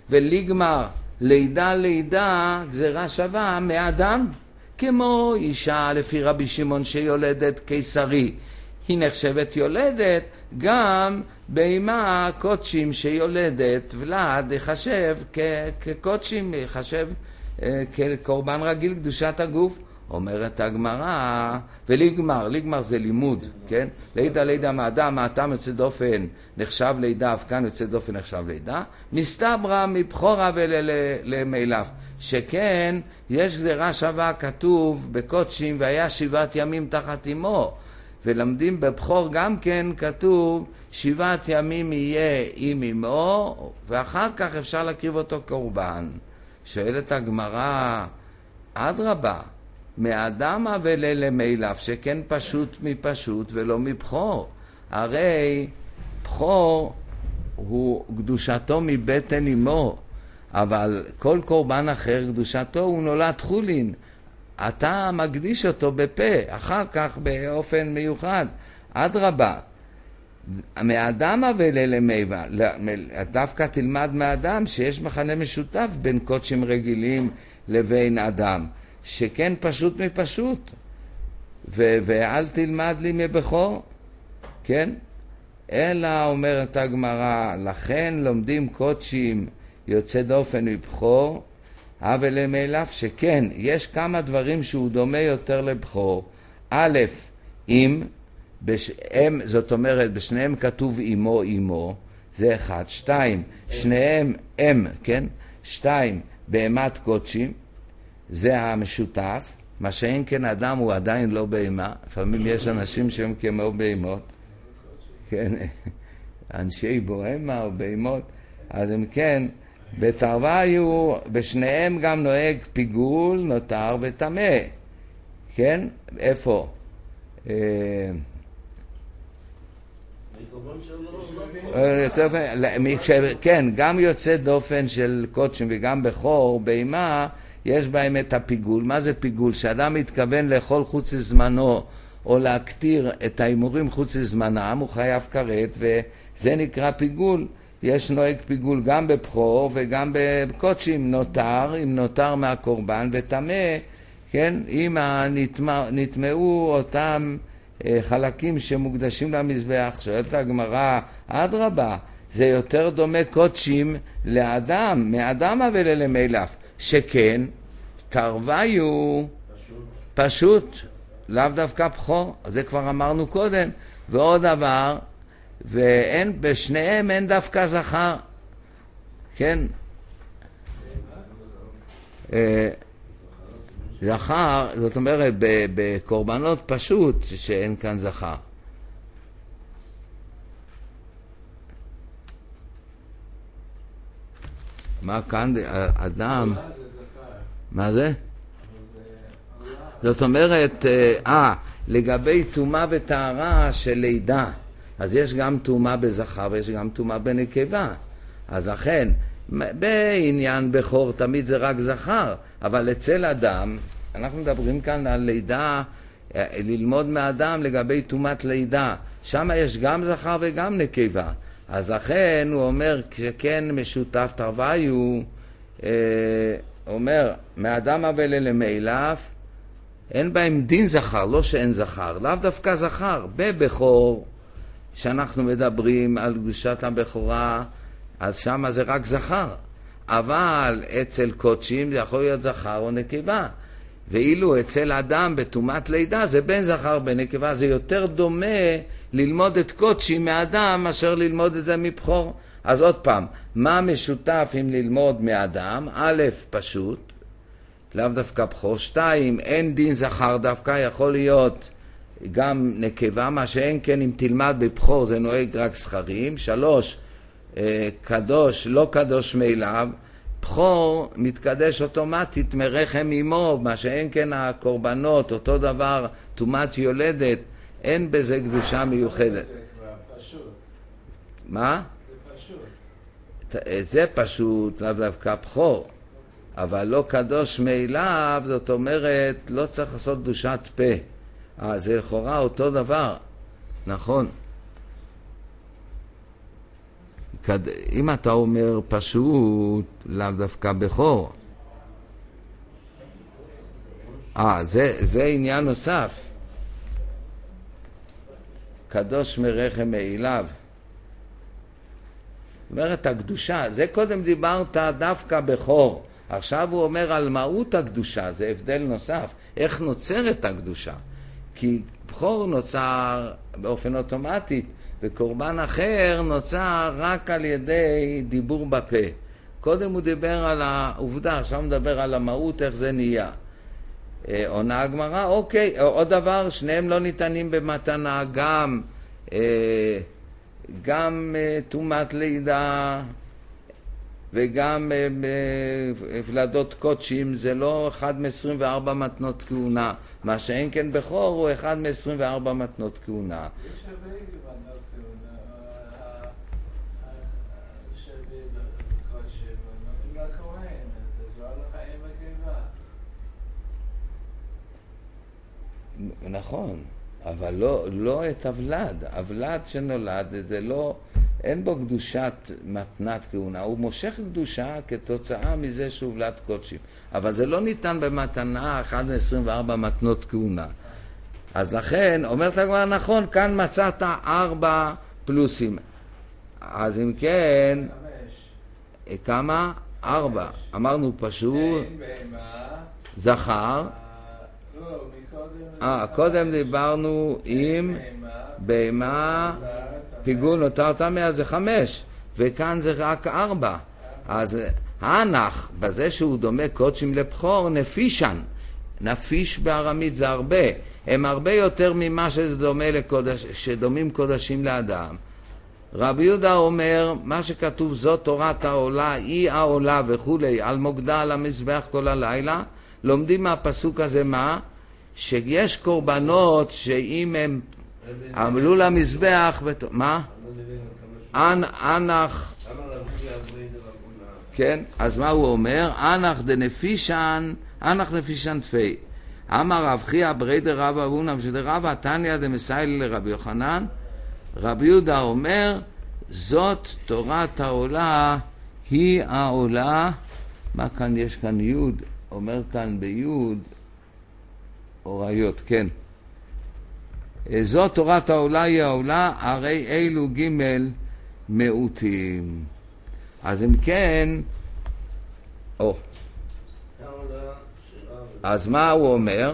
וליגמר לידה לידה גזירה שווה מאדם, כמו אישה לפי רבי שמעון שיולדת קיסרי, היא נחשבת יולדת, גם בהמה קודשים שיולדת ולד יחשב כקודשים, יחשב כקורבן רגיל קדושת הגוף. אומרת הגמרא, וליגמר, ליגמר זה לימוד, כן? לידה לידה מאדם, מהטעם יוצא דופן נחשב לידה, אף כאן יוצא דופן נחשב לידה, מסתברא מבחורה ולמיליו, שכן יש גזירה שווה כתוב בקודשים והיה שבעת ימים תחת אמו, ולמדים בבחור גם כן כתוב שבעת ימים יהיה עם אמו, ואחר כך אפשר להקריב אותו קורבן. שואלת הגמרא, אדרבה, מאדם ולמיליו, שכן פשוט מפשוט ולא מבחור. הרי בחור הוא קדושתו מבטן אמו, אבל כל קורבן אחר קדושתו הוא נולד חולין, אתה מקדיש אותו בפה, אחר כך באופן מיוחד. אדרבה, מאדם ולמיליו, דווקא תלמד מאדם שיש מכנה משותף בין קודשים רגילים לבין אדם, שכן פשוט מפשוט, ו- ואל תלמד לי מבחור, כן? אלא אומרת הגמרא, לכן לומדים קודשים יוצא דופן מבחור, אבל למיליו, שכן יש כמה דברים שהוא דומה יותר לבחור. א', אם בשם, זאת אומרת בשניהם כתוב אמו אמו, זה אחד. שתיים, שניהם אם, כן? שתיים, בהמת קודשים, זה המשותף, מה שאין כן אדם הוא עדיין לא בהמה. לפעמים יש אנשים שהם כמו בהמות, כן, אנשי בוהמה או בהמות, אז הם כן, בתרוויו, בשניהם גם נוהג פיגול, נותר וטמא, כן? איפה? כן, גם יוצא דופן של קודשים וגם בחור, בהמה, יש בהם את הפיגול. מה זה פיגול? שאדם מתכוון לאכול חוץ לזמנו, או להקטיר את האימורים חוץ לזמנם, הוא חייב כרת, וזה נקרא פיגול. יש נוהג פיגול גם בבחור וגם בקודשים, נותר, אם נותר מהקורבן, וטמא, כן, אם נטמעו אותם חלקים שמוקדשים למזבח. שואלת הגמרא, אדרבה, זה יותר דומה קודשים לאדם, מאדם וללמיליו, שכן תרוויו פשוט. פשוט, לאו דווקא בחור, זה כבר אמרנו קודם. ועוד דבר, ואין, בשניהם אין דווקא זכר, כן? זכר, זאת אומרת, בקורבנות פשוט שאין כאן זכר. מה כאן אדם? מה זה? זאת אומרת, אה, לגבי תומה וטהרה של לידה, אז יש גם תומה בזכר ויש גם תומה בנקבה. אז לכן, בעניין בחור תמיד זה רק זכר, אבל אצל אדם, אנחנו מדברים כאן על לידה, ללמוד מאדם לגבי תומת לידה, שם יש גם זכר וגם נקבה. אז לכן הוא אומר, כשכן משותף תרוויו, אה, אומר, מאדם וללמיליו, אין בהם דין זכר, לא שאין זכר, לאו דווקא זכר. בבחור, שאנחנו מדברים על קדושת הבכורה, אז שם זה רק זכר. אבל אצל קודשים זה יכול להיות זכר או נקבה. ואילו אצל אדם בתומת לידה זה בין זכר בין נקבה, זה יותר דומה ללמוד את קודשים מאדם מאשר ללמוד את זה מבחור. אז עוד פעם, מה משותף עם ללמוד מאדם? א', פשוט, לאו דווקא בחור. שתיים, אין דין זכר דווקא, יכול להיות גם נקבה, מה שאין כן אם תלמד בבחור זה נוהג רק זכרים. שלוש, קדוש, לא קדוש מאליו, בחור מתקדש אוטומטית מרחם אמו, מה שאין כן הקורבנות, אותו דבר, תומת יולדת, אין בזה קדושה מיוחדת. זה כבר פשוט. מה? זה פשוט. זה פשוט, לאו דווקא בחור, אבל לא קדוש מאליו, זאת אומרת, לא צריך לעשות קדושת פה. אה, זה לכאורה אותו דבר, נכון. אם אתה אומר פשוט, לאו דווקא בכור. אה, זה, זה עניין נוסף. קדוש מרחם מאליו. אומרת הקדושה, זה קודם דיברת דווקא בכור. עכשיו הוא אומר על מהות הקדושה, זה הבדל נוסף. איך נוצרת הקדושה? כי בכור נוצר באופן אוטומטי, וקורבן אחר נוצר רק על ידי דיבור בפה. קודם הוא דיבר על העובדה, עכשיו הוא מדבר על המהות, איך זה נהיה. עונה הגמרא, אוקיי, עוד דבר, שניהם לא ניתנים במתנה, גם גם תומת לידה וגם ולדות קודשים, זה לא אחד מ-עשרים וארבע מתנות כהונה. מה שאין כן בכור הוא אחד מ-עשרים וארבע מתנות כהונה. יש הרבה מתנות כהונה, שווה בקודשים, נותנים לכהן, תזוהר לחיים הקיבה. נכון, אבל לא, לא את אבלד. אבלד שנולד, זה לא, אין בו קדושת מתנת כהונה. הוא מושך קדושה כתוצאה מזה שהוא ולד קודשים. אבל זה לא ניתן במתנה אחד מ-עשרים וארבע מתנות כהונה. אז לכן, אומרת הגמרא, נכון, כאן מצאת ארבע פלוסים. אז אם כן, חמש. כמה? ארבע. אמרנו פשוט, אין בהמה. זכר. לא, מקודם. אה, קודם דיברנו עם בהמה, פיגול נותר טמא, זה חמש, וכאן זה רק ארבע. אז האנח, בזה שהוא דומה קודשים לבכור, נפישן. נפיש בארמית זה הרבה. הם הרבה יותר ממה שזה דומה לקודש, שדומים קודשים לאדם. רבי יהודה אומר, מה שכתוב זאת תורת העולה, היא העולה וכולי, על מוקדה על המזבח כל הלילה, לומדים מהפסוק הזה מה? שיש קורבנות שאם הם עמלו למזבח, מה? אנח, כן, אז מה הוא אומר? אנח דנפישן, אנח נפישן תפי. אמר רב חייא בריידר רב אבונם שדרב תניא דמסייל לרבי יוחנן. רבי יהודה אומר, זאת תורת העולה, היא העולה. מה כאן יש כאן יוד? אומר כאן ביוד אוריות, כן. זאת תורת העולה היא העולה, הרי אילו ג' מאותים. אז אם כן, או, אז מה הוא אומר?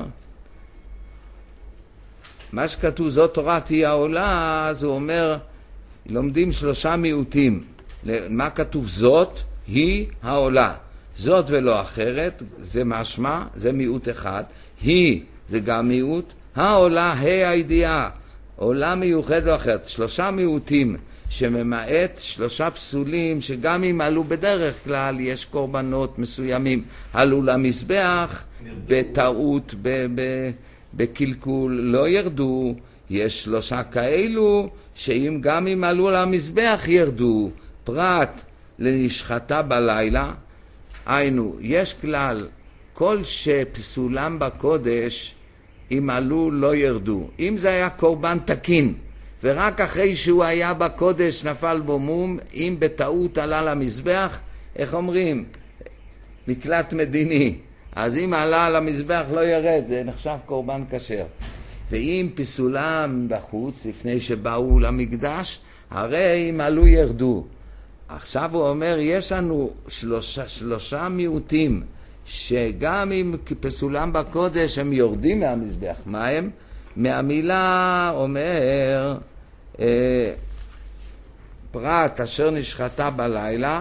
מה שכתוב זאת תורת היא העולה, אז הוא אומר, לומדים שלושה מיעוטים. מה כתוב זאת? היא העולה. זאת ולא אחרת, זה משמע, זה מיעוט אחד. היא, זה גם מיעוט. העולה, ה' הידיעה, עולה מיוחד או אחרת. שלושה מיעוטים שממעט שלושה פסולים, שגם אם עלו בדרך כלל, יש קורבנות מסוימים. עלו למזבח, בטעות, ב- ב- בקלקול, לא ירדו. יש שלושה כאלו, שאם גם אם עלו למזבח ירדו. פרט לנשחתה בלילה, היינו, יש כלל, כל שפסולם בקודש, אם עלו לא ירדו. אם זה היה קורבן תקין, ורק אחרי שהוא היה בקודש נפל בו מום, אם בטעות עלה למזבח, איך אומרים? מקלט מדיני. אז אם עלה למזבח לא ירד, זה נחשב קורבן כשר. ואם פסולם בחוץ, לפני שבאו למקדש, הרי אם עלו ירדו. עכשיו הוא אומר, יש לנו שלושה, שלושה מיעוטים, שגם אם פסולם בקודש הם יורדים מהמזבח. מה הם? מהמילה אומר, אה, פרט אשר נשחטה בלילה,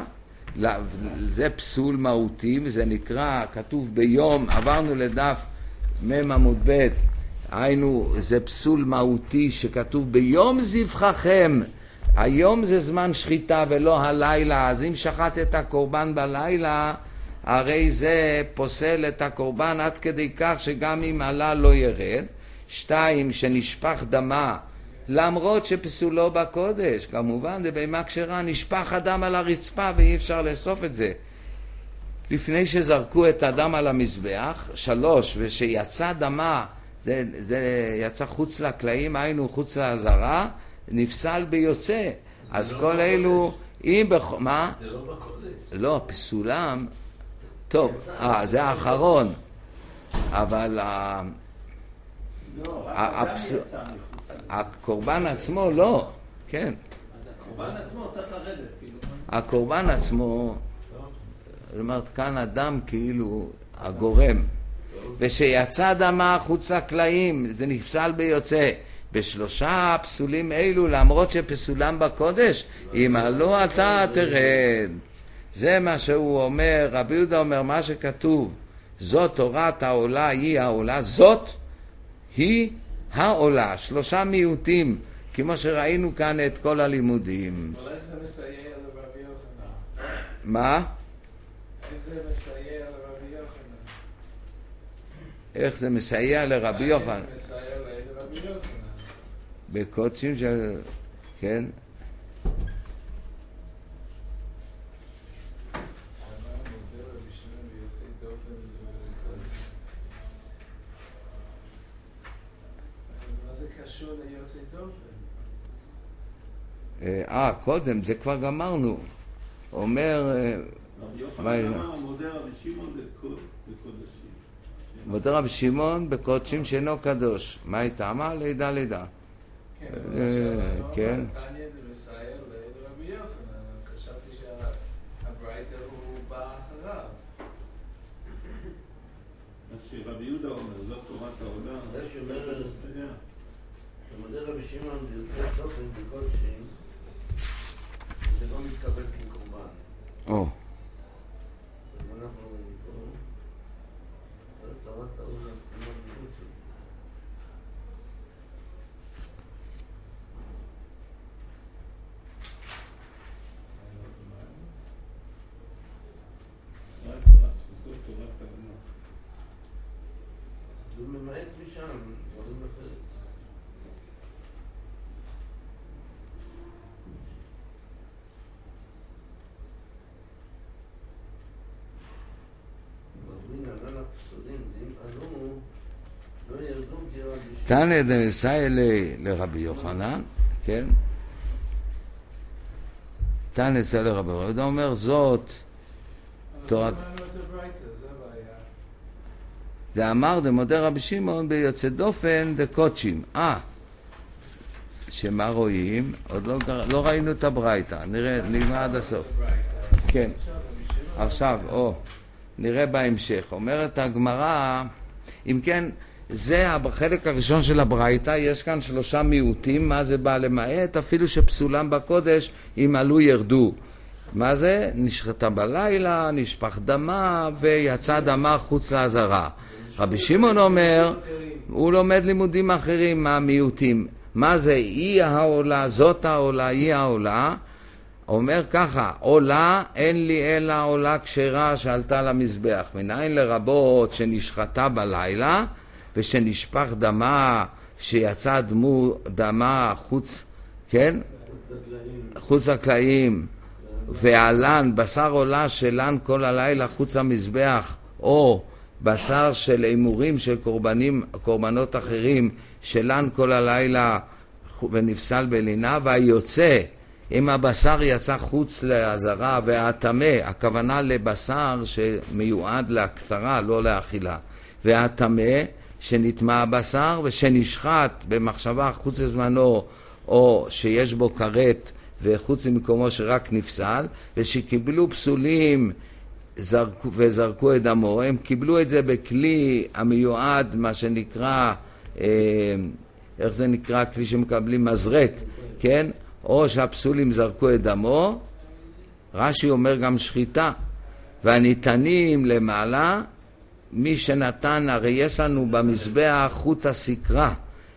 זה פסול מהותי, וזה נקרא, כתוב ביום, עברנו לדף מם עמוד ב', היינו, זה פסול מהותי שכתוב ביום זבחכם, היום זה זמן שחיטה ולא הלילה, אז אם שחט את הקורבן בלילה, הרי זה פוסל את הקורבן עד כדי כך שגם אם עלה לא ירד. שתיים, שנשפך דמה, למרות שפסולו בקודש, כמובן זה בהמה כשרה, נשפך הדם על הרצפה ואי אפשר לאסוף את זה. לפני שזרקו את הדם על המזבח. שלוש, ושיצא דמה, זה, זה יצא חוץ לקלעים, היינו חוץ לעזרה, נפסל ביוצא. אז כל אלו, אם בכ... מה? זה לא בקודש. לא, פסולם, טוב, אה, זה האחרון, אבל ה... לא, רק ה- אדם הפס- יצא מחוץ. הקורבן עצמו לא, כן, אז הקורבן עצמו צריך לרדת, כאילו. הקורבן עצמו, זאת אומרת, כאן אדם כאילו הגורם, ושיצא דמה חוץ לקלעים, זה נפסל ביוצא. בשלושה פסולים אלו, למרות שפסולם בקודש, אם עלו אתה תרד. זה מה שהוא אומר, רבי יהודה אומר, מה שכתוב, זאת תורת העולה, היא העולה, זאת היא העולה. שלושה מיעוטים, כמו שראינו כאן את כל הלימודים. אבל איך זה מסייע לרבי יוחנן? מה? איך זה מסייע לרבי יוחנן? איך זה מסייע לרבי יוחנן? איך זה מסייע לרבי יוחנן? בקודשים של... כן? אמר מודה רבי שמעון ויוצא דופן וקודש. מה זה קשור ליוצא דופן? אה, קודם, זה כבר גמרנו. אומר, אה, רבי מה יוחנן זה? אמר, מודה רבי שמעון בקוד- בקודשים. מודה רבי שמעון בקודשים שאינו קדוש. מה הייתה? מה? לידה לידה. כן, אה, אבל עכשיו לא כן. אמר, תניא זה מסייע לרבי יוחנן. חשבתי שהברייתא הוא בא אחריו. אז שרבי יהודה אומר, זאת תורת העולם. זה שאומר, מסייע. שמודה רבי שמעון ויוצא דופן בקודשים, זה לא מתקבל כקורבן. או, אז אנחנו אומרים פה, זה תורת העולם, כמו מיעוטים. רק תורת- זאת תורת העולם. אז הוא ממעט משם, דברים אחרים. מבין ענן הפסולים, אם עלו, לא ירדו כי רבי שמעון. תנא דמסייע ל- לרבי יוחנן, כן? תנא דמסייע לרבי יוחנן, הוא אומר זאת, אבל תורת- לא אמרנו את הברייתא, זה הבעיה. זה אמר דמודה רבי שמעון ביוצא דופן דקודשים. אה, שמה רואים? עוד לא, גר- לא ראינו את הברייתא, נראה, נראה עד הסוף. הברייתא. כן. עכשיו, רבי שמעון- עכשיו, או, נראה בהמשך. אומרת הגמרא, אם כן, זה החלק הראשון של הברייתא, יש כאן שלושה מיעוטים, מה זה בא למעט? אפילו שפסולם בקודש, אם עלו ירדו. מה זה? נשחטה בלילה, נשפך דמה, ויצא דמה חוץ לעזרה. רבי שמעון אומר, הוא לומד לימודים אחרים, מה המיעוטים? מה זה? היא העולה, זאת העולה, היא העולה. אומר ככה, עולה, אין לי אלא עולה כשרה שעלתה למזבח. מניין לרבות שנשחטה בלילה, ושנשפך דמה, שיצא דמו דמה חוץ, כן? חוץ הקלעים, ועלן, בשר עולה שלן כל הלילה חוץ המזבח, או בשר של אימורים של קורבנים, קורבנות אחרים, שלן כל הלילה ונפסל בלינה, והיוצא, אם הבשר יצא חוץ לעזרה והטמא, הכוונה לבשר שמיועד להקטרה, לא לאכילה, והטמא שנטמע הבשר ושנשחט במחשבה חוץ לזמנו, או שיש בו כרת וחוץ למקומו שרק נפסל, ושקיבלו פסולים זרקו, וזרקו את דמו, הם קיבלו את זה בכלי המיועד, מה שנקרא, אה, איך זה נקרא, כלי שמקבלים מזרק, כן? או שהפסולים זרקו את דמו. רש"י אומר גם שחיטה, והניתנים למעלה, מי שנתן, הרי יש לנו במזבח חוט הסקרה,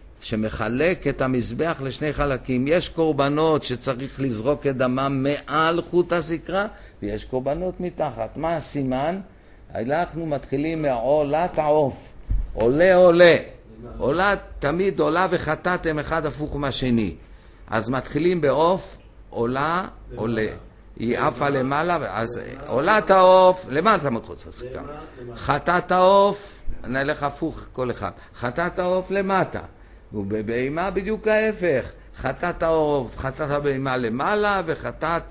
שמחלק את המזבח לשני חלקים. יש קורבנות שצריך לזרוק את דמם מעל חוט הסקרה, ויש קורבנות מתחת. מה הסימן? אנחנו מתחילים מעולת העוף. עולה עולה. עולה תמיד עולה וחטאת הם אחד הפוך מהשני. אז מתחילים בעוף, עולה, עולה. היא עפה למעלה, אז עולת העוף, למטה מחוץ הסקרה. חטאת העוף, נלך הפוך כל אחד. חטאת העוף למטה. ובבהמה בדיוק ההפך. חטאת העוף, חטאת הבהמה למעלה, וחטאת,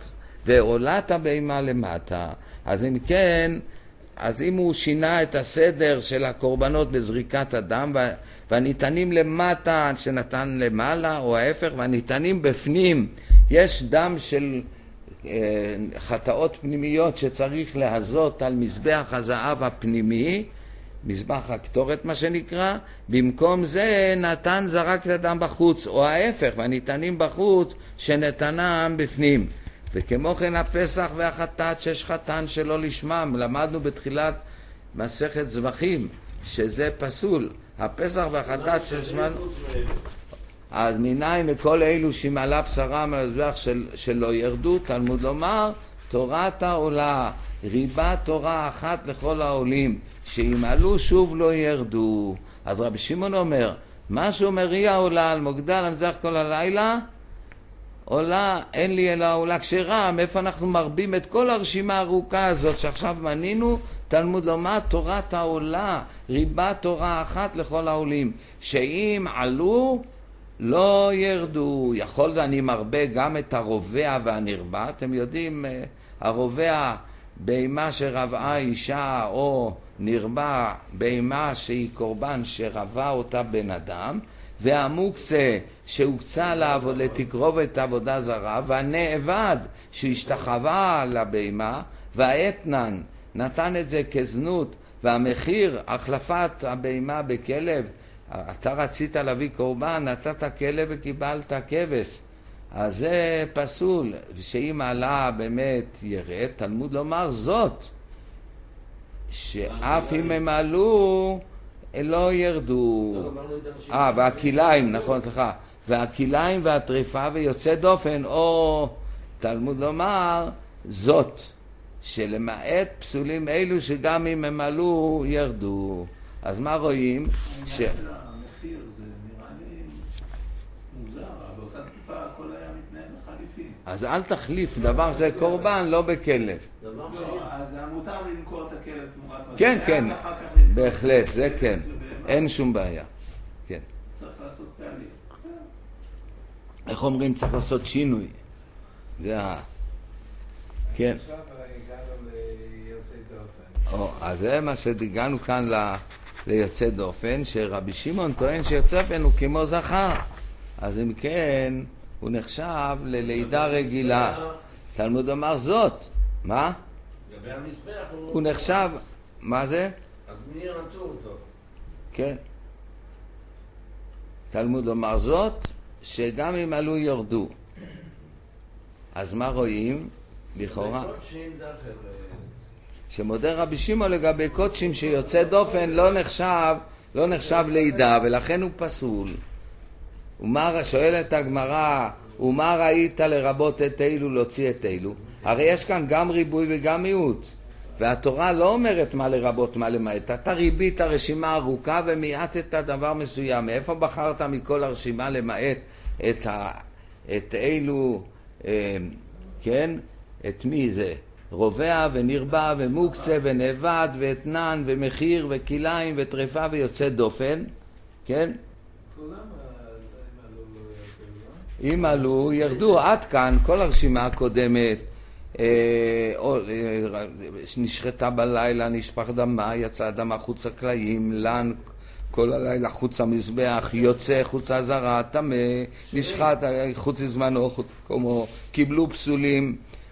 ועולת הבהמה למטה. אז אם כן, אז אם הוא שינה את הסדר של הקורבנות בזריקת הדם, והניתנים למטה שנתן למעלה, או ההפך, והניתנים בפנים, יש דם של חטאות פנימיות שצריך להזות על מזבח הזהב הפנימי, מזבח הקטורת מה שנקרא, במקום זה נתן זרק את הדם בחוץ, או ההפך, והניתנים בחוץ שנתנם בפנים. וכמו כן הפסח והחטאת שיש חתן שלא לשמם, למדנו בתחילת מסכת זבחים שזה פסול, הפסח והחטאת שיש שמם, אז מנין מכל אלו שמעלה בשרם על המזבח של, שלא ירדו, תלמוד לומר תורת העולה, ריבה תורה אחת לכל העולים, שימעלו שוב לא ירדו. אז רבי שמעון אומר, מה שאומר היא העולה על מוקדה על המזבח כל הלילה, עולה אין לי אלא עולה כשרה. מאיפה אנחנו מרבים את כל הרשימה הארוכה הזאת שעכשיו מנינו? תלמוד לומר תורת העולה, ריבה תורה אחת לכל העולים, שאם עלו לא ירדו. יכול אני מרבה גם את הרובע והנרבה. אתם יודעים, הרובע בהמה שרבעה אישה, או נרבה בהמה שהיא קורבן שרבע אותה בן אדם, והמוקצה שהוקצה לעבוד לתקרובת עבודה זרה, והנאבד שהשתחווה לבהמה, והאתנן נתן את זה כזנות, והמחיר החלפת הבהמה בכלב, אתה רצית להביא קורבן, נתת כלב וקיבלת כבש, אז זה פסול. שאם עלה באמת ירד, תלמוד לומר זאת, שאף אם הם עלו לא ירדו. אה, והכיליים, נכון, סליחה, והכיליים והטריפה ויוצא דופן, או תלמוד לומר זאת, שלמעט פסולים אלו שגם אם הם עלו ירדו. אז מה רואים? ש... המחיר זה נראה לי מוזר, באותה תקופה הכל היה מתנהל בחליפין. אז אל תחליף דבר, זה קורבן, לא בכלב. לא, אז מותר למכור את הכלב תמורת מזבח. כן, כן, בהחלט, זה כן, אין שום בעיה. כן. צריך לעשות תהליך. איך אומרים? צריך לעשות שינוי. זה ה... כן. עכשיו הגענו ליוצא דופן. או, אז זה מה שהגענו כאן ל... ליוצא דופן, שרבי שמעון טוען שיוצא דופן הוא כמו זכר. אז אם כן, הוא נחשב ללידה רגילה. תלמוד אמר זאת. מה? לגבי המזבח הוא... הוא נחשב... מה זה? אז מי ירצו אותו? כן. תלמוד אמר זאת, שגם אם עלו ירדו. אז מה רואים? לכאורה. קודשים זה אחר. שמודה רבי שמעון לגבי קודשים שיוצא דופן לא נחשב, לא נחשב לידה, ולכן הוא פסול. ומה שואלת הגמרא, ומה ראית לרבות את אילו להוציא את אילו? הרי יש כאן גם ריבוי וגם מיעוט, והתורה לא אומרת מה לרבות מה למעט. אתה ריבית הרשימה ארוכה ומיעטת דבר מסוים. מאיפה בחרת מכל הרשימה למעט את, ה, את אילו, אה, כן? את מי זה? רובע ונרבה ומוקצה ונאבד ואתנן ומחיר וכיליים וטרפה ויוצא דופן, כן? כולם אם עלו לא ירדו, לא? אם עלו ירדו. עד כאן כל הרשימה הקודמת, אה, או, אה, נשחטה בלילה, נשפך דמה, יצא דמה חוץ הקלעים, לן כל הלילה חוץ המזבח, יוצא חוץ הזרה, תמה, נשחט חוץ זמנו, כמו קיבלו פסולים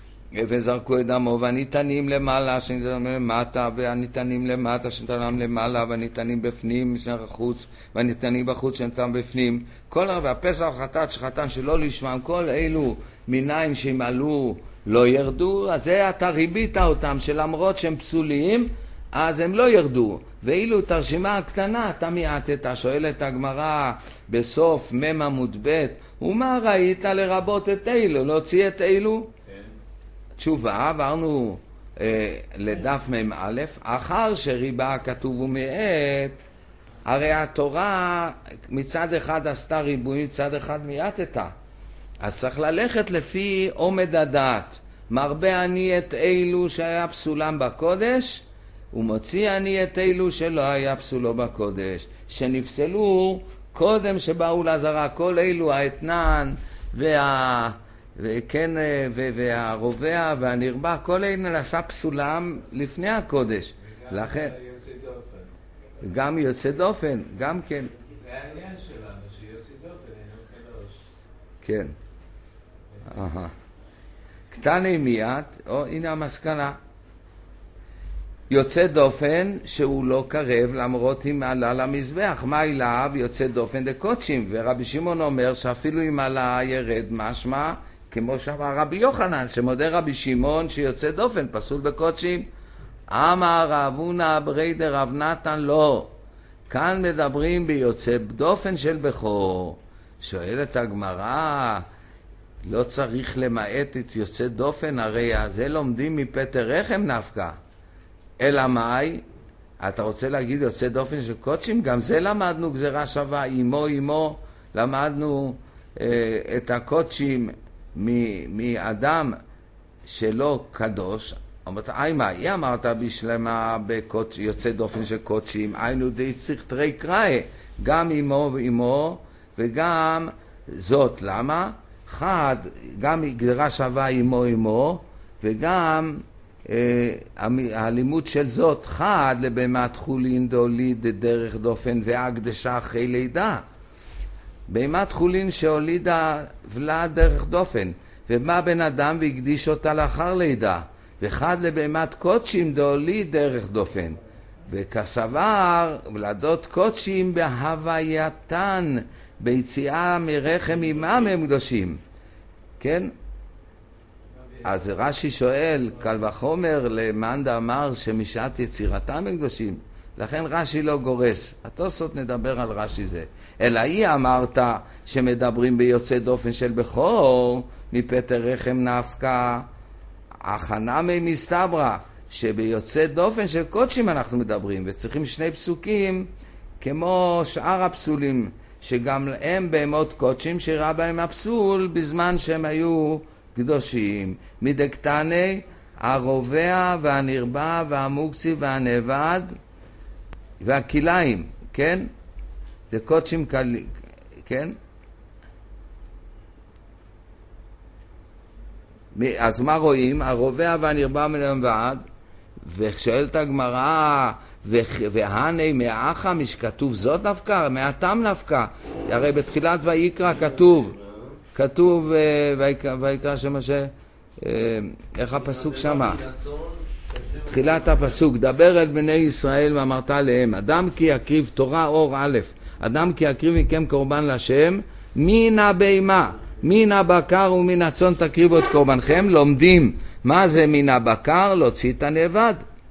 וזרקו את דמו, והניתנים למעלה שניתנים למטה, והניתנים למטה שניתנים למעלה, והניתנים בפנים שניתנים בחוץ, והניתנים בחוץ שניתנים בפנים. כל הרבה, הפסח וחטאת שחטן שלא לשמם, כל אלו מנין שהם עלו לא ירדו, אז זה אתה ריבית אותם, שלמרות שהם פסולים, אז הם לא ירדו. ואילו את הרשימה הקטנה אתה מיעטת. שואלת הגמרא בסוף מם עמוד ב', ומה ראית לרבות את אילו, להוציא את אילו? תשובה, עברנו אה, לדף מם א', אחר שריבה כתוב ומעט, הרי התורה מצד אחד עשתה ריבוי, מצד אחד מיעטתה. אז צריך ללכת לפי עומד הדעת. מרבה אני את אילו שהיה פסולם בקודש, ומוציא אני את אילו שלא היה פסולו בקודש, שנפסלו קודם שבאו לזרה. כל אילו האתנן וה... וכן, והרובע והנרבה, כל אלה נעשה פסולם לפני הקודש. לכן, יוצא דופן. גם יוצא דופן, גם כן. זה העניין שלנו, שיוצא דופן אינו קדוש. כן. אהה. קטני מיד, או הנה המסקנה. יוצא דופן שהוא לא קרב למרות אם עלה למזבח. מה אליו? יוצא דופן דקודשים. ורבי שמעון אומר שאפילו אם עלה ירד משמע, כמו שאמר רבי יוחנן, שמודה רבי שמעון שיוצא דופן, פסול בקודשים. אמר רב הונא ברי דרב נתן לא. כאן מדברים ביוצא דופן של בכור. שואלת הגמרא, לא צריך למעט את יוצא דופן, הרי זה לומדים מפטר רחם נפקא. אלא מאי? אתה רוצה להגיד יוצא דופן של קודשים? גם זה למדנו גזרה שווה, אימו אימו, למדנו אה, את הקודשים מאדם שלא קדוש. אמרת, אימה, היא אמרת בשלמה יוצא דופן של קודשים, היינו זה צריך תרי קראי, גם אימו ואימו וגם זאת. למה? חד, גם גזרה שווה אימו אימו, וגם אה, הלימוד של זאת חד לבהמת חולין דוליד דרך דופן והקדשה אחרי לידה. בהמת חולין שהולידה ולד דרך דופן, ומה בן אדם והקדיש אותה לאחר לידה, וחד לבהמת קודשים דוליד דרך דופן, וכסבר ולדות קודשים בהווייתן, ביציאה מרחם עמם הם קדושים. כן? אז רש"י שואל, קל וחומר למאן דאמר שמשעת יצירתם הם קדושים. לכן רש"י לא גורס. התוספות נדבר על רש"י זה. אלא היא אמרת שמדברים ביוצא דופן של בכור, מפטר רחם נפקא, הכנה ממסתברא, שביוצא דופן של קודשים אנחנו מדברים, וצריכים שני פסוקים כמו שאר הפסולים, שגם הם בהמות קודשים שראה בהם הפסול בזמן שהם היו קדושים. מדקטני, הרובע והנרבה והמוקצי והנבד והכיליים, כן? זה קודשים קל... כן? אז מה רואים? הרובע והנרבה והנבד, ושואלת הגמרא, והני מאחה משכתוב זאת דווקא, מהתם דווקא. הרי בתחילת ויקרא כתוב, כתוב ויקרא שמה ש... איך הפסוק שמה? תחילת הפסוק, דבר אל בני ישראל ואמרת להם, אדם כי יקריב תורה אור א', אדם כי יקריב מכם קורבן לשם, מן הבהמה, מן הבקר ומן הצאן תקריבו את קורבנכם. לומדים מה זה מן הבקר? להוציא את הנבד.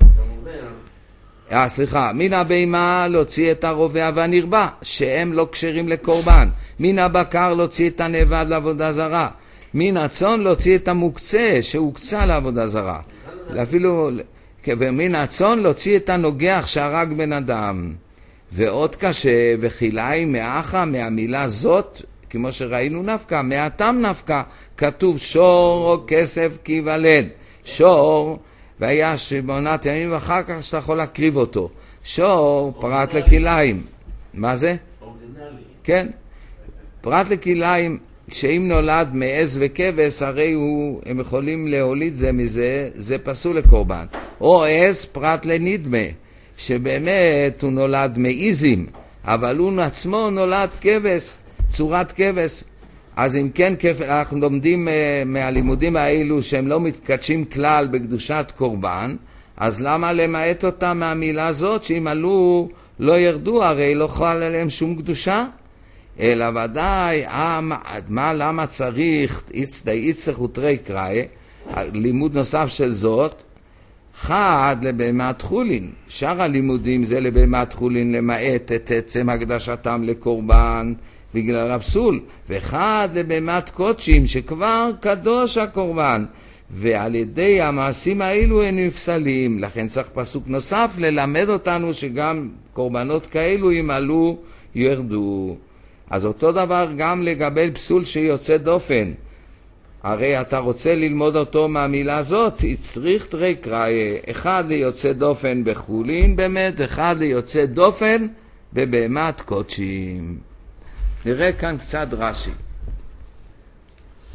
אה, סליחה, מן הבהמה להוציא את הרובע והנרבה, שהם לא כשרים לקורבן. מן הבקר להוציא את הנבד לעבודה זרה. מן הצאן להוציא את המוקצה שהוקצה לעבודה זרה. אפילו, ומן הצאן להוציא את הנוגח שהרג בן אדם. ועוד קשה, וכיליים מאחה, מהמילה זאת, כמו שראינו נפקא, מהתם נפקא, כתוב שור או כסף כי ולד. שור, והיה שבעונת ימים ואחר כך שאתה יכול להקריב אותו. שור, פרט לכיליים. מה זה? כן. פרט לכיליים, שאם נולד מעז וכבש, הרי הוא, הם יכולים להוליד זה מזה, זה פסול לקורבן. או עז פרט לנדמה, שבאמת הוא נולד מעיזים, אבל הוא עצמו נולד כבש, צורת כבש. אז אם כן, אנחנו לומדים מהלימודים האלו שהם לא מתקדשים כלל בקדושת קורבן, אז למה למעט אותם מהמילה הזאת, שאם עלו לא ירדו, הרי לא חל עליהם שום קדושה? אלא ודאי, מה, למה צריך די יצטרך ותרי קראי, לימוד נוסף של זאת, חד לבהמת חולין. שאר הלימודים זה לבהמת חולין למעט את עצם הקדשתם לקורבן בגלל הפסול, וחד לבהמת קודשים שכבר קדוש הקורבן, ועל ידי המעשים האלו הם נפסלים. לכן צריך פסוק נוסף ללמד אותנו שגם קורבנות כאלו אם עלו ירדו. אז אותו דבר גם לגבי פסול שיוצא דופן. הרי אתה רוצה ללמוד אותו מהמילה הזאת, צריך תרי קראי, אחד ליוצא דופן בחולין באמת, אחד ליוצא דופן בבהמת קודשים. נראה כאן קצת רש"י.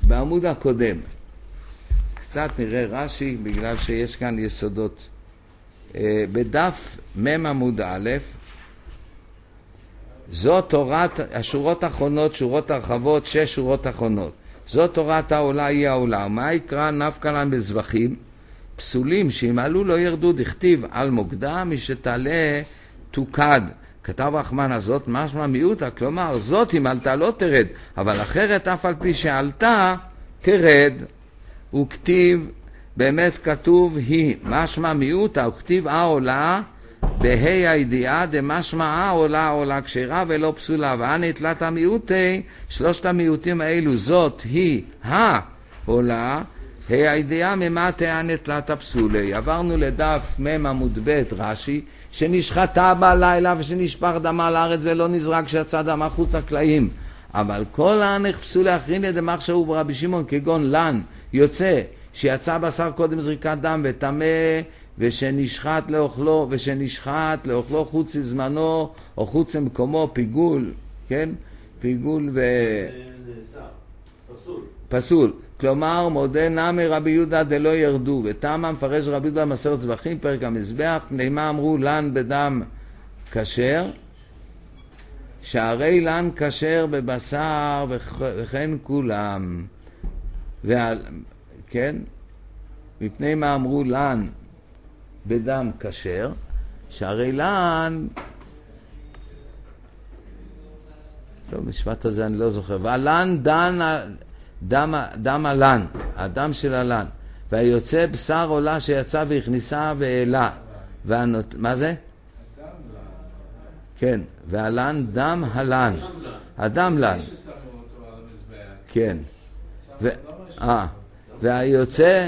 בעמוד הקודם. קצת נראה רש"י, בגלל שיש כאן יסודות. בדף מ' עמוד א', זו תורת, השורות האחרונות, שורות הרחבות, שש שורות אחרונות. זו תורת העולה היא העולה. מה יקרא נפקא לן בזבחים? פסולים שאם עלו לא ירדו, דכתיב על מוקדם משתעלה תוקד. כתב רחמן הזאת משמע מיעוטה, כלומר זאת אם עלתה לא תרד, אבל אחרת אף על פי שעלתה תרד. הוא כתיב, באמת כתוב היא משמע מיעוטה, הוא כתיב העולה בהי הידיעה דמשמע העולה עולה כשרה ולא פסולה, ואני תלת המיעוטי, שלושת המיעוטים האלו, זאת היא העולה, הי הידיעה ממתי אני תלת הפסולי. עברנו לדף מ' עמוד ב' רש"י, שנשחטה בלילה ושנשפך דמה לארץ ולא נזרק שיצא דם החוץ הקלעים, אבל כל האנך פסולי אחרין דמח שהוא ברבי שמעון כגון לן יוצא שיצא בשר קודם זריקת דם וטמא ושנשחט לאוכלו ושנשחט לאוכלו חוץ לזמנו או חוץ למקומו, פיגול, כן? פיגול ו... פסול. פסול. כלומר מודה נמי רבי יהודה דלא ירדו, וטעמה מפרש רבי יהודה מסרת זבחים פרק המזבח, פני מה אמרו לן בדם כשר, שהרי לן כשר בבשר וכן כולם. ועל, כן? מפני מה אמרו לן בדם כשר, שהרי לן, לא, משפט הזה אני לא זוכר, והלן דן דם, דם הלן, הדם של הלן, והיוצא בשר עולה שיצא והכניסה ואלה, והנות, מה זה? כן, והלן דם הלן, הדם לן, כן, ו... אה, והיוצא,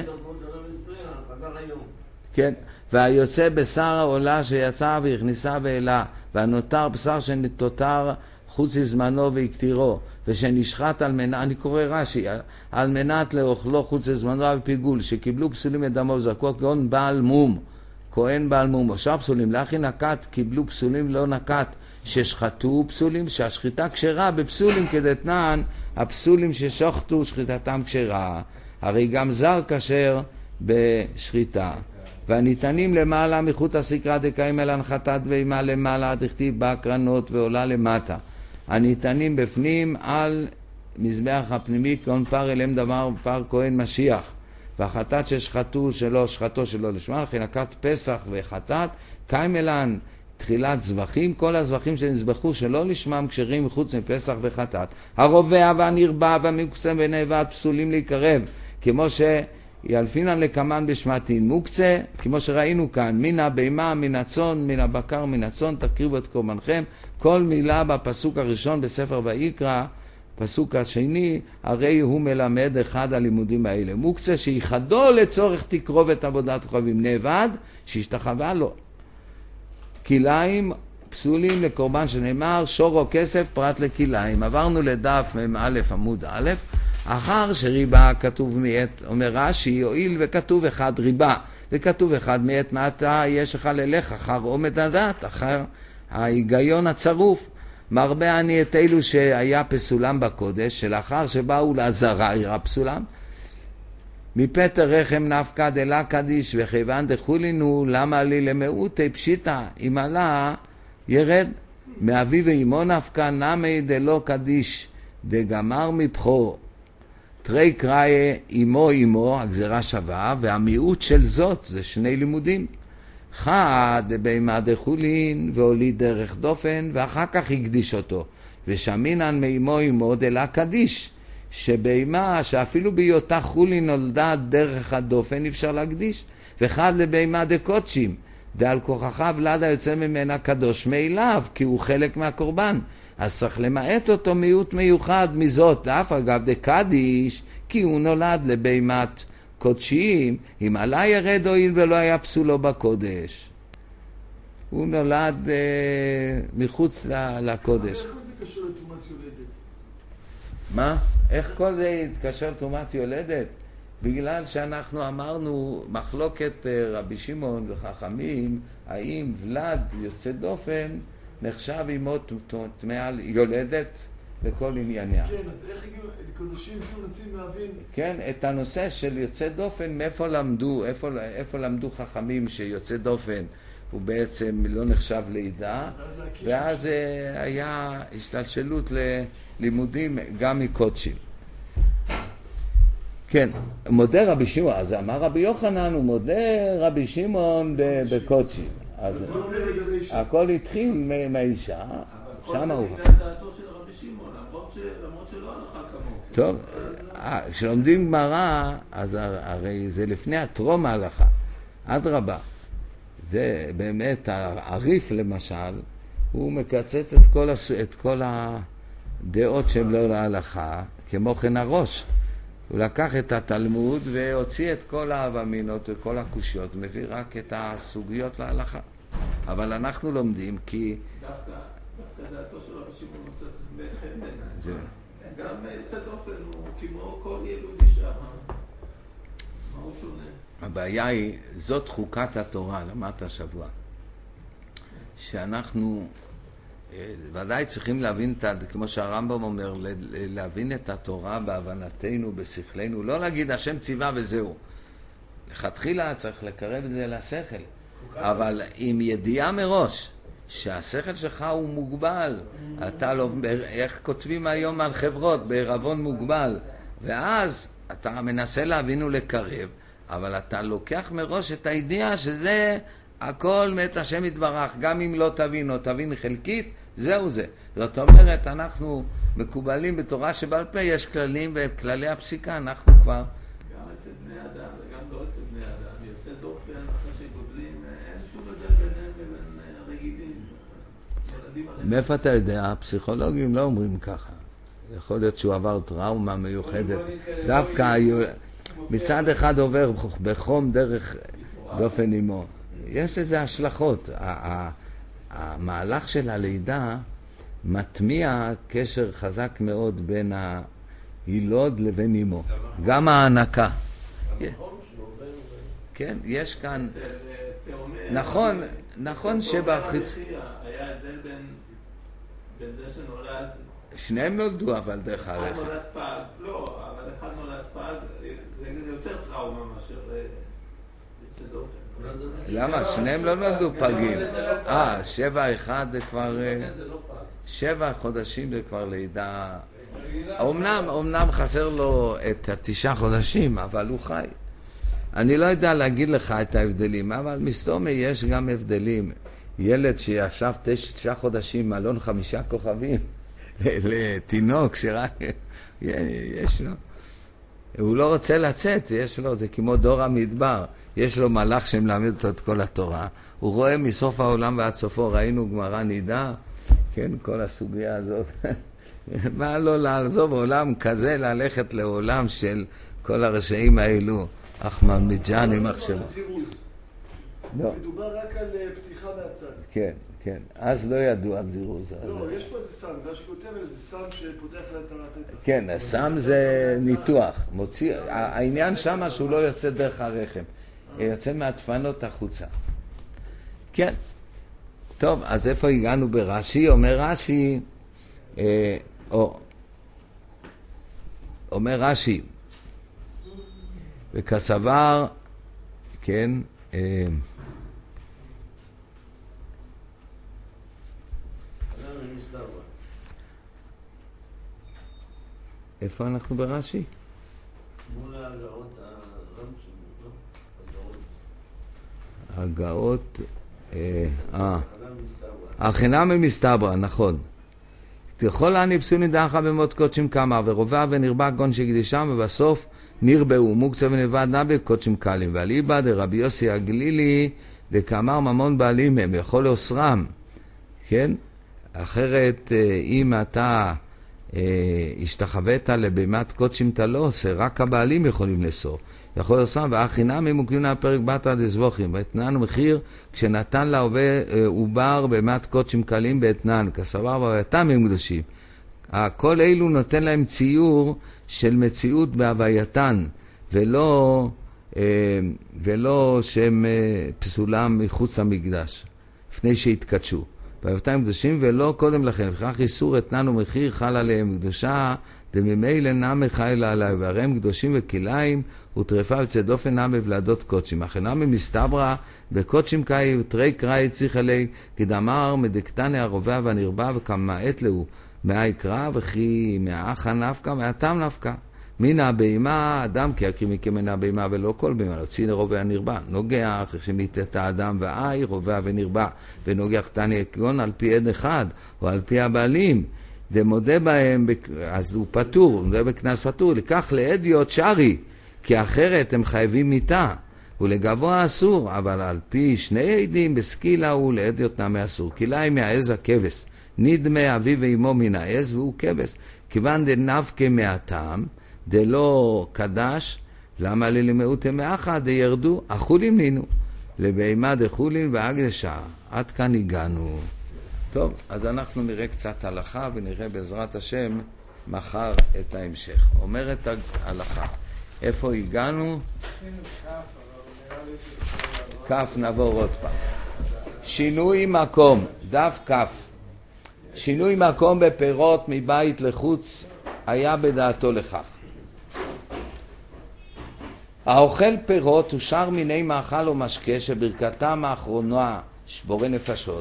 כן, והיוצא בשר העולה שיצא והכניסה ואלה, והנותר בשר שנתותר חוץ לזמנו והקטירו, ושנשחט על מנת, אני קורא רש"י, על מנת לאוכלו חוץ לזמנו ופיגול, שקיבלו פסולים את דמו וזרקו כהן בעל מום, כהן בעל מום, או שאר פסולים, לאחי נקט קיבלו פסולים לא נקט, ששחטו פסולים, שהשחיטה כשרה בפסולים כדתנן, הפסולים ששחטו שחיטתם כשרה, הרי גם זר כשר בשחיטה. והניתנים למעלה מחוט הסקרה דקאים אל הנחתת ואימה למעלה דכתיב בהקרנות ועולה למטה, הניתנים בפנים על מזבח הפנימי כהן פר אליהם דבר פר כהן משיח, והחטאת ששחטו שלו שחטו שלו לשמה, לכן נקת פסח וחטאת קיים אלן תחילת זבחים, כל הזבחים שנזבחו שלא לשמם כשרים מחוץ מפסח וחטאת, הרובע והנרבע והמוקצה ונאבד פסולים להיקרב, כמו שילפינן לקמן בשמתין מוקצה, כמו שראינו כאן, מן הבהמה, מן הצאן, מן הבקר, מן הצאן, תקריבו את קורבנכם. כל מילה בפסוק הראשון בספר ויקרא, פסוק השני, הרי הוא מלמד אחד הלימודים האלה. מוקצה שיחדו לצורך תקרובת עבודת כוכבים, נאבד שישתחווה לו. כליים פסולים לקורבן שנאמר שורו כסף פרט לכליים. עברנו לדף מ"א עמוד א', אחר שריבה כתוב מעת, אומר רש"י, יועיל וכתוב אחד ריבה וכתוב אחד מעת, מעתה יש לך ללך אחר עומד הדת, אחר ההיגיון הצרוף. מרבה אני את אלו שהיה פסולם בקודש, שלאחר שבאו לעזרה יראה פסולם, מפטר רחם נפקא דלה קדיש וכיוון דחולינו, למה לי למעוטי פשיטה, אם עלה ירד מאבי ואימו נפקא נמי דלא קדיש דגמר מבחור, תרי קראי אימו אימו, הגזרה שווה, והמיעוט של זאת זה שני לימודים, חד בהמה דחולין והוליד דרך דופן ואחר כך הקדיש אותו, ושמינן מאימו אימו דלה קדיש, שבהמה שאפילו בהיותה חולין נולדה דרך הדופן אפשר להקדיש, וחד לבהמה דקודשים דעל כוחך ולד היוצא ממנה קדוש מאליו, כי הוא חלק מהקורבן, אז צריך למעט אותו מיעוט מיוחד מזאת, לאף אגב דקדיש, כי הוא נולד לבהמת קודשים, אם עלה ירד הועיל ולא היה פסולו בקודש, הוא נולד אה, מחוץ לקודש. איך זה קשור לתרומת יולדת? מה? איך כל זה יתקשר תרומת יולדת? בגלל שאנחנו אמרנו מחלוקת רבי שמעון וחכמים, האם ולד יוצא דופן נחשב עמו טמאה יולדת לכל ענייניה. כן, אז איך הגיעו, קודשים הגיעו מנסים להבין? כן, את הנושא של יוצא דופן, מאיפה למדו, איפה, איפה למדו חכמים שיוצא דופן הוא בעצם לא נחשב לידה, ואז היה השתלשלות ללימודים גם מקודשים. כן, מודה רבי שמעון, אז אמר רבי יוחנן, הוא מודה רבי שמעון בקודשים. אז הכל התחיל מהאישה, שם הוא... אבל כל זה דעתו של רבי שמעון, למרות שלא הלכה כמוהו. טוב, כשלומדים גמרא, אז הרי זה לפני הטרום ההלכה, אדרבה. זה באמת, הריף למשל, הוא מקצץ את כל, הס... את כל הדעות שהן לא להלכה, כמו כן הראש. הוא לקח את התלמוד והוציא את כל האבמינות וכל הקושיות, מביא רק את הסוגיות להלכה. אבל אנחנו לומדים כי... דווקא, דווקא דעתו של רבי שמעון מוצאת בחן בעיניי. גם יוצא דופן הוא כמו כל ילוד אישה. מה הוא שונה? הבעיה היא, זאת חוקת התורה, למדת השבוע, שאנחנו ודאי צריכים להבין, כמו שהרמב"ם אומר, להבין את התורה בהבנתנו, בשכלנו, לא להגיד השם ציווה וזהו. לכתחילה צריך לקרב את זה לשכל, אבל עם ידיעה מראש שהשכל שלך הוא מוגבל, אתה לא, איך כותבים היום על חברות, בערבון מוגבל, ואז אתה מנסה להבין ולקרב, אבל אתה לוקח מראש את הידיעה שזה הכל מאת השם יתברך, גם אם לא תבין או תבין חלקית, זהו זה. זאת אומרת, אנחנו מקובלים בתורה שבעל פה, יש כללים וכללי הפסיקה, אנחנו כבר... גם אצל בני אדם וגם לא אצל בני אדם, יוצא דופן, אחרי שגודלים, אין שום הבדל ביניהם לבין הרגילים. מאיפה אתה יודע? הפסיכולוגים לא אומרים ככה. יכול להיות שהוא עבר טראומה מיוחדת. דווקא מצד אחד עובר בחום דרך דופן אימו. יש לזה השלכות. המהלך של הלידה מטמיע קשר חזק מאוד בין הילוד לבין אימו. גם ההנקה. כן, יש כאן... נכון, נכון שבחיץ... היה הבדל בין זה שנולד... שניהם נולדו אבל דרך הרחם. אחד נולד פג, לא, אבל אחד נולד פג, זה יותר טראומה מאשר יוצא דופן. למה? שניהם לא נולדו פגים. אה, שבע אחד זה כבר... שבע חודשים זה כבר לידה... אמנם, אמנם חסר לו את התשעה חודשים, אבל הוא חי. אני לא יודע להגיד לך את ההבדלים, אבל מסתומי יש גם הבדלים. ילד שישב תשעה חודשים מלון חמישה כוכבים, לתינוק שרק... יש לו... הוא לא רוצה לצאת, יש לו, זה כמו דור המדבר. יש לו מלאך שמלמד אותו את כל התורה. הוא רואה מסוף העולם ועד סופו, ראינו גמרא נידה, כן, כל הסוגיה הזאת. מה לא לעזוב עולם כזה, ללכת לעולם של כל הרשעים האלו. אחמד מג'אני מחשבו. לא. מדובר רק על פתיחה מהצד. כן, כן. אז לא ידעו על זירוז. לא, יש פה איזה סם, זה שכותב על איזה סם שפותח לה את הפתח. כן, הסם זה ניתוח. מוציא, העניין שמה שהוא לא יוצא דרך הרחם. יוצא מהדפנות החוצה. כן. טוב, אז איפה הגענו ברש"י? אומר רש"י, אה, או, אומר רש"י, וכסבר, כן, אה, איפה אנחנו ברש"י? מול ההגאות, הגאות, אה, החינם ממסתברא, נכון. תכל אני פסוני דאחה במות קודשים כמה, ורובה ונרבה גון שקדישם, ובסוף נרבאו מוקצה ונבד נבי קודשים קלים, ועל איבא דרבי יוסי הגלילי, דקאמר ממון בעלים הם, יכול לאוסרם, כן? אחרת, אם אתה השתחווית לבימת קודשים אתה לא עושה, רק הבעלים יכולים לאסור. יכול לאסרם, והחינם אם מוקיון הפרק בתא דזבוכים, ואתנן מחיר, כשנתן להווה עובר בימת קודשים קלים באתנן, כסבר והווייתם הם קדושים. כל אלו נותן להם ציור של מציאות בהווייתן, ולא, ולא שהם פסולם מחוץ למקדש, לפני שהתקדשו. והיותם קדושים ולא קודם לכן, וכך איסור אתנן ומחיר חל עליהם קדושה, דממילא נמי חיל עליהם, והרי הם קדושים וכליים, וטרפה יוצא דופן נמי ולדות קודשים. אך נמי מסתברא בקודשים קאי ותרי קראי צריך עלי, כדאמר מדקתני הרובע והנרבע וכמעט לו, מאי קרא וכי מהאחה נפקא, מהתם נפקא. מן הבהמה, אדם כי יקרים מכם מן הבהמה ולא כל בהמה, להוציא רובע נרבע. נוגח, איך שמיתת האדם ואי, רובע ונרבע, ונוגח תני כגון על פי עד אחד, או על פי הבעלים, דמודה בהם, אז הוא פטור, זה בכנס פטור, לקח לעדיות שרי, כי אחרת הם חייבים מיתה, ולגבוה אסור, אבל על פי שני עדים בסקילה הוא לעדיות נמי אסור, כלאי מהעז הכבש, נדמה אביו ואמו מן העז והוא כבש, כיוון דנפקה מהטעם, דלא קדש, למה ללמאות מאחה דירדו, החולים נינו, לבהמה דחולין והקדשה, עד כאן הגענו. טוב, אז אנחנו נראה קצת הלכה ונראה בעזרת השם מחר את ההמשך. אומרת ההלכה, איפה הגענו? כף נעבור עוד פעם. שינוי מקום, דף כף. שינוי מקום בפירות מבית לחוץ היה בדעתו לכך. האוכל פירות הוא שאר מיני מאכל או משקה שברכתם האחרונה שבורי נפשות.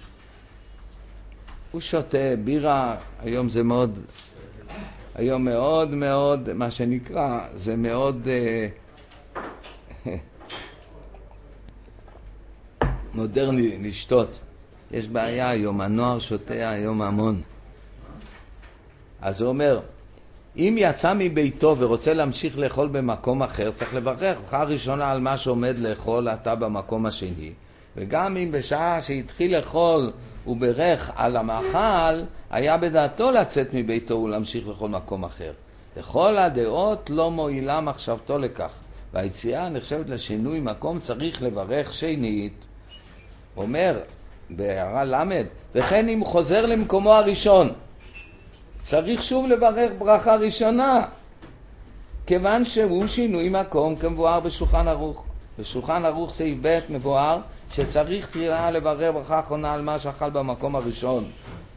הוא שותה בירה, היום זה מאוד, היום מאוד מאוד, מה שנקרא, זה מאוד אה, מודרני לשתות. יש בעיה היום, הנוער שותה היום המון. אז הוא אומר, אם יצא מביתו ורוצה להמשיך לאכול במקום אחר, צריך לברך ברכה ראשונה על מה שעומד לאכול אתה במקום השני. וגם אם בשעה שהתחיל לאכול הוא ברך על המאכל, היה בדעתו לצאת מביתו ולהמשיך לאכול מקום אחר. לכל הדעות לא מועילה מחשבתו לכך, והיציאה נחשבת לשינוי מקום, צריך לברך שנית. אומר בהערה למד, וכן אם חוזר למקומו הראשון, צריך שוב לברך ברכה ראשונה, כיוון שהוא שינוי מקום כמבואר בשולחן ערוך. בשולחן ערוך סעיף ב' מבואר שצריך תחילה לברך ברכה אחרונה על מה שאכל במקום הראשון,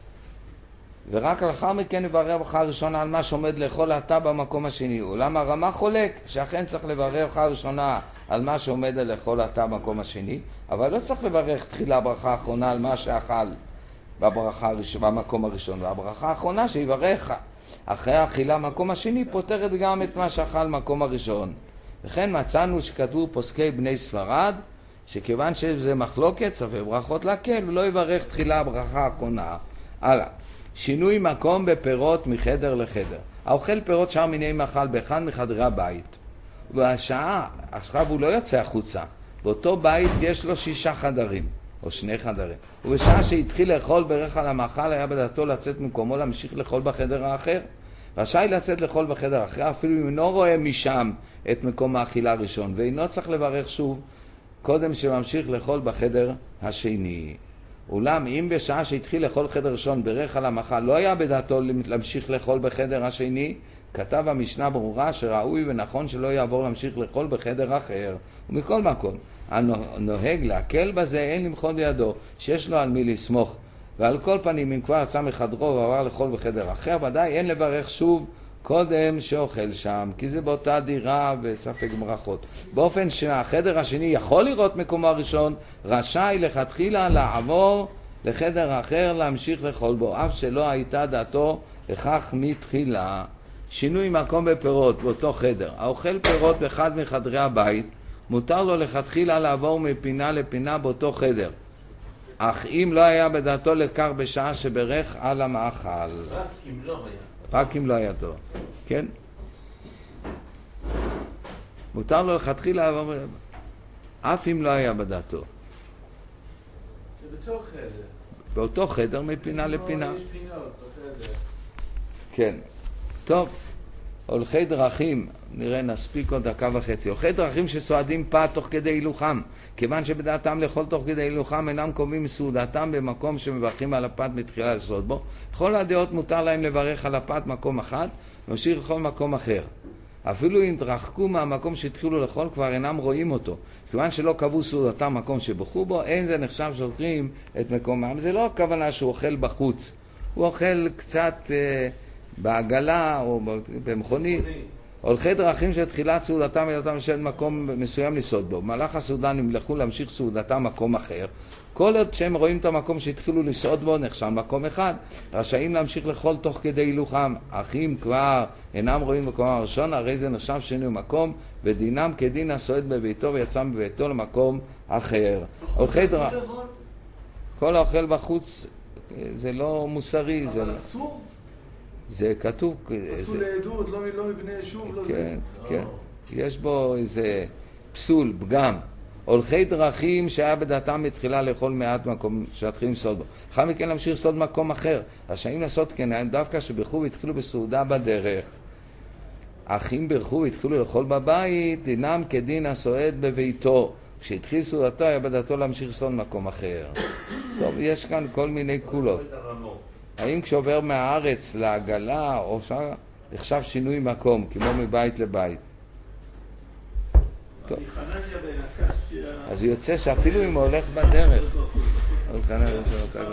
ורק לאחר מכן לברך ברכה ראשונה על מה שעומד לאכול אתה במקום השני. אולם הרמה חולק שאכן צריך לברך ברכה ראשונה על מה שעומד לאכול אתה במקום השני, אבל לא צריך לברך תחילה ברכה אחרונה על מה שאכל בברכה במקום הראשון, והברכה האחרונה שיברך אחרי האכילה במקום השני פותרת גם את מה שאכל במקום הראשון. וכן מצאנו שכתבו פוסקי בני ספרד שכיוון שזה מחלוקת צפה ברכות להקל, הוא לא יברך תחילה ברכה האחרונה. הלאה, שינוי מקום בפירות מחדר לחדר. האוכל פירות שאר מיני מאכל באחד מחדרי הבית, והשעה, עכשיו הוא לא יוצא החוצה, באותו בית יש לו שישה חדרים או שני חדרים, ובשעה שהתחיל לאכול ברך על המאכל היה בדעתו לצאת ממקומו להמשיך לאכול בחדר האחר. רשאי לצאת לאכול בחדר אחר אפילו אם אינו רואה משם את מקום האכילה הראשון, ואינו צריך לברך שוב קודם שממשיך לאכול בחדר השני. אולם אם בשעה שהתחיל לאכול חדר ראשון ברך על המאכל לא היה בדעתו להמשיך לאכול בחדר השני, כתב המשנה ברורה שראוי ונכון שלא יעבור להמשיך לאכול בחדר אחר. ומכל מקום הנוהג להקל בזה אין למחול בידו, שיש לו על מי לסמוך. ועל כל פנים אם כבר יצא מחדרו ועבר לאכול בחדר אחר, ודאי אין לברך שוב קודם שאוכל שם, כי זה באותה דירה וספק ברכות. באופן שהחדר השני יכול לראות מקומו הראשון, רשאי לכתחילה לעבור לחדר אחר להמשיך לאכול בו, אף שלא הייתה דעתו לכך מתחילה. שינוי מקום בפירות באותו חדר. האוכל פירות באחד מחדרי הבית, מותר לו לכתחילה לעבור מפינה לפינה באותו חדר. אך אם לא היה בדעתו לכך בשעה שברך על המאכל. רק אם לא היה. רק אם לא היה טוב. כן? מותר לו לכתחילה לעבור, אף אם לא היה בדעתו. זה בתוך חדר. באותו חדר מפינה לפינה. יש פינות בחדר. כן. טוב. הולכי דרכים, נראה נספיק עוד דקה וחצי. הולכי דרכים שסועדים פת תוך כדי הילוכם, כיוון שבדעתם לאכול תוך כדי הילוכם אינם קובעים סעודתם במקום שמברכים על הפת מתחילה לסעוד בו. כל הדעות מותר להם לברך על הפת מקום אחד, וממשיך לכל מקום אחר. אפילו אם תרחקו מהמקום שהתחילו לאכול, כבר אינם רואים אותו. כיוון שלא קבעו סעודתם מקום שבחו בו, אין זה נחשב שאוכלים את מקומם. זה לא הכוונה שהוא אוכל בחוץ. הוא אוכל קצת אה, בעגלה או במכונית. הולכי דרכים של תחילת סעודתם ילתם של מקום מסוים לסעוד בו. במהלך הסעודה נמלכו להמשיך סעודתם מקום אחר. כל עוד שהם רואים את המקום שהתחילו לסעוד בו, נחשב מקום אחד. רשאים להמשיך לאכול תוך כדי הילוכם. אך אם כבר אינם רואים מקום הראשון, הרי זה נחשב שני מקום, ודינם כדין הסועד בביתו ויצא מביתו למקום אחר. הולכי דרכים. כל האוכל בחוץ זה לא מוסרי. אבל זה אסור? זה כתוב. אסור זה... לעדות, לא, לא מבני יישוב, לא כן, זה. כן. יש בו איזה פסול, פגם. הולכי דרכים שהיה בדעתם מתחילה לאכול מעט מקום שהתחילים לסעוד בו. אחר מכן להמשיך לסעוד מקום אחר. רשאים לעשות כן, דווקא שברכו והתחילו בסעודה בדרך. אך אם ברכו והתחילו לאכול בבית, דינם כדין הסועד בביתו. כשהתחיל סעודתו היה בדעתו להמשיך לסעוד מקום אחר. טוב, יש כאן כל מיני קולות. האם כשעובר מהארץ לעגלה או שם נחשב שינוי מקום, כמו מבית לבית? טוב. אז יוצא שאפילו אם הוא הולך בדרך,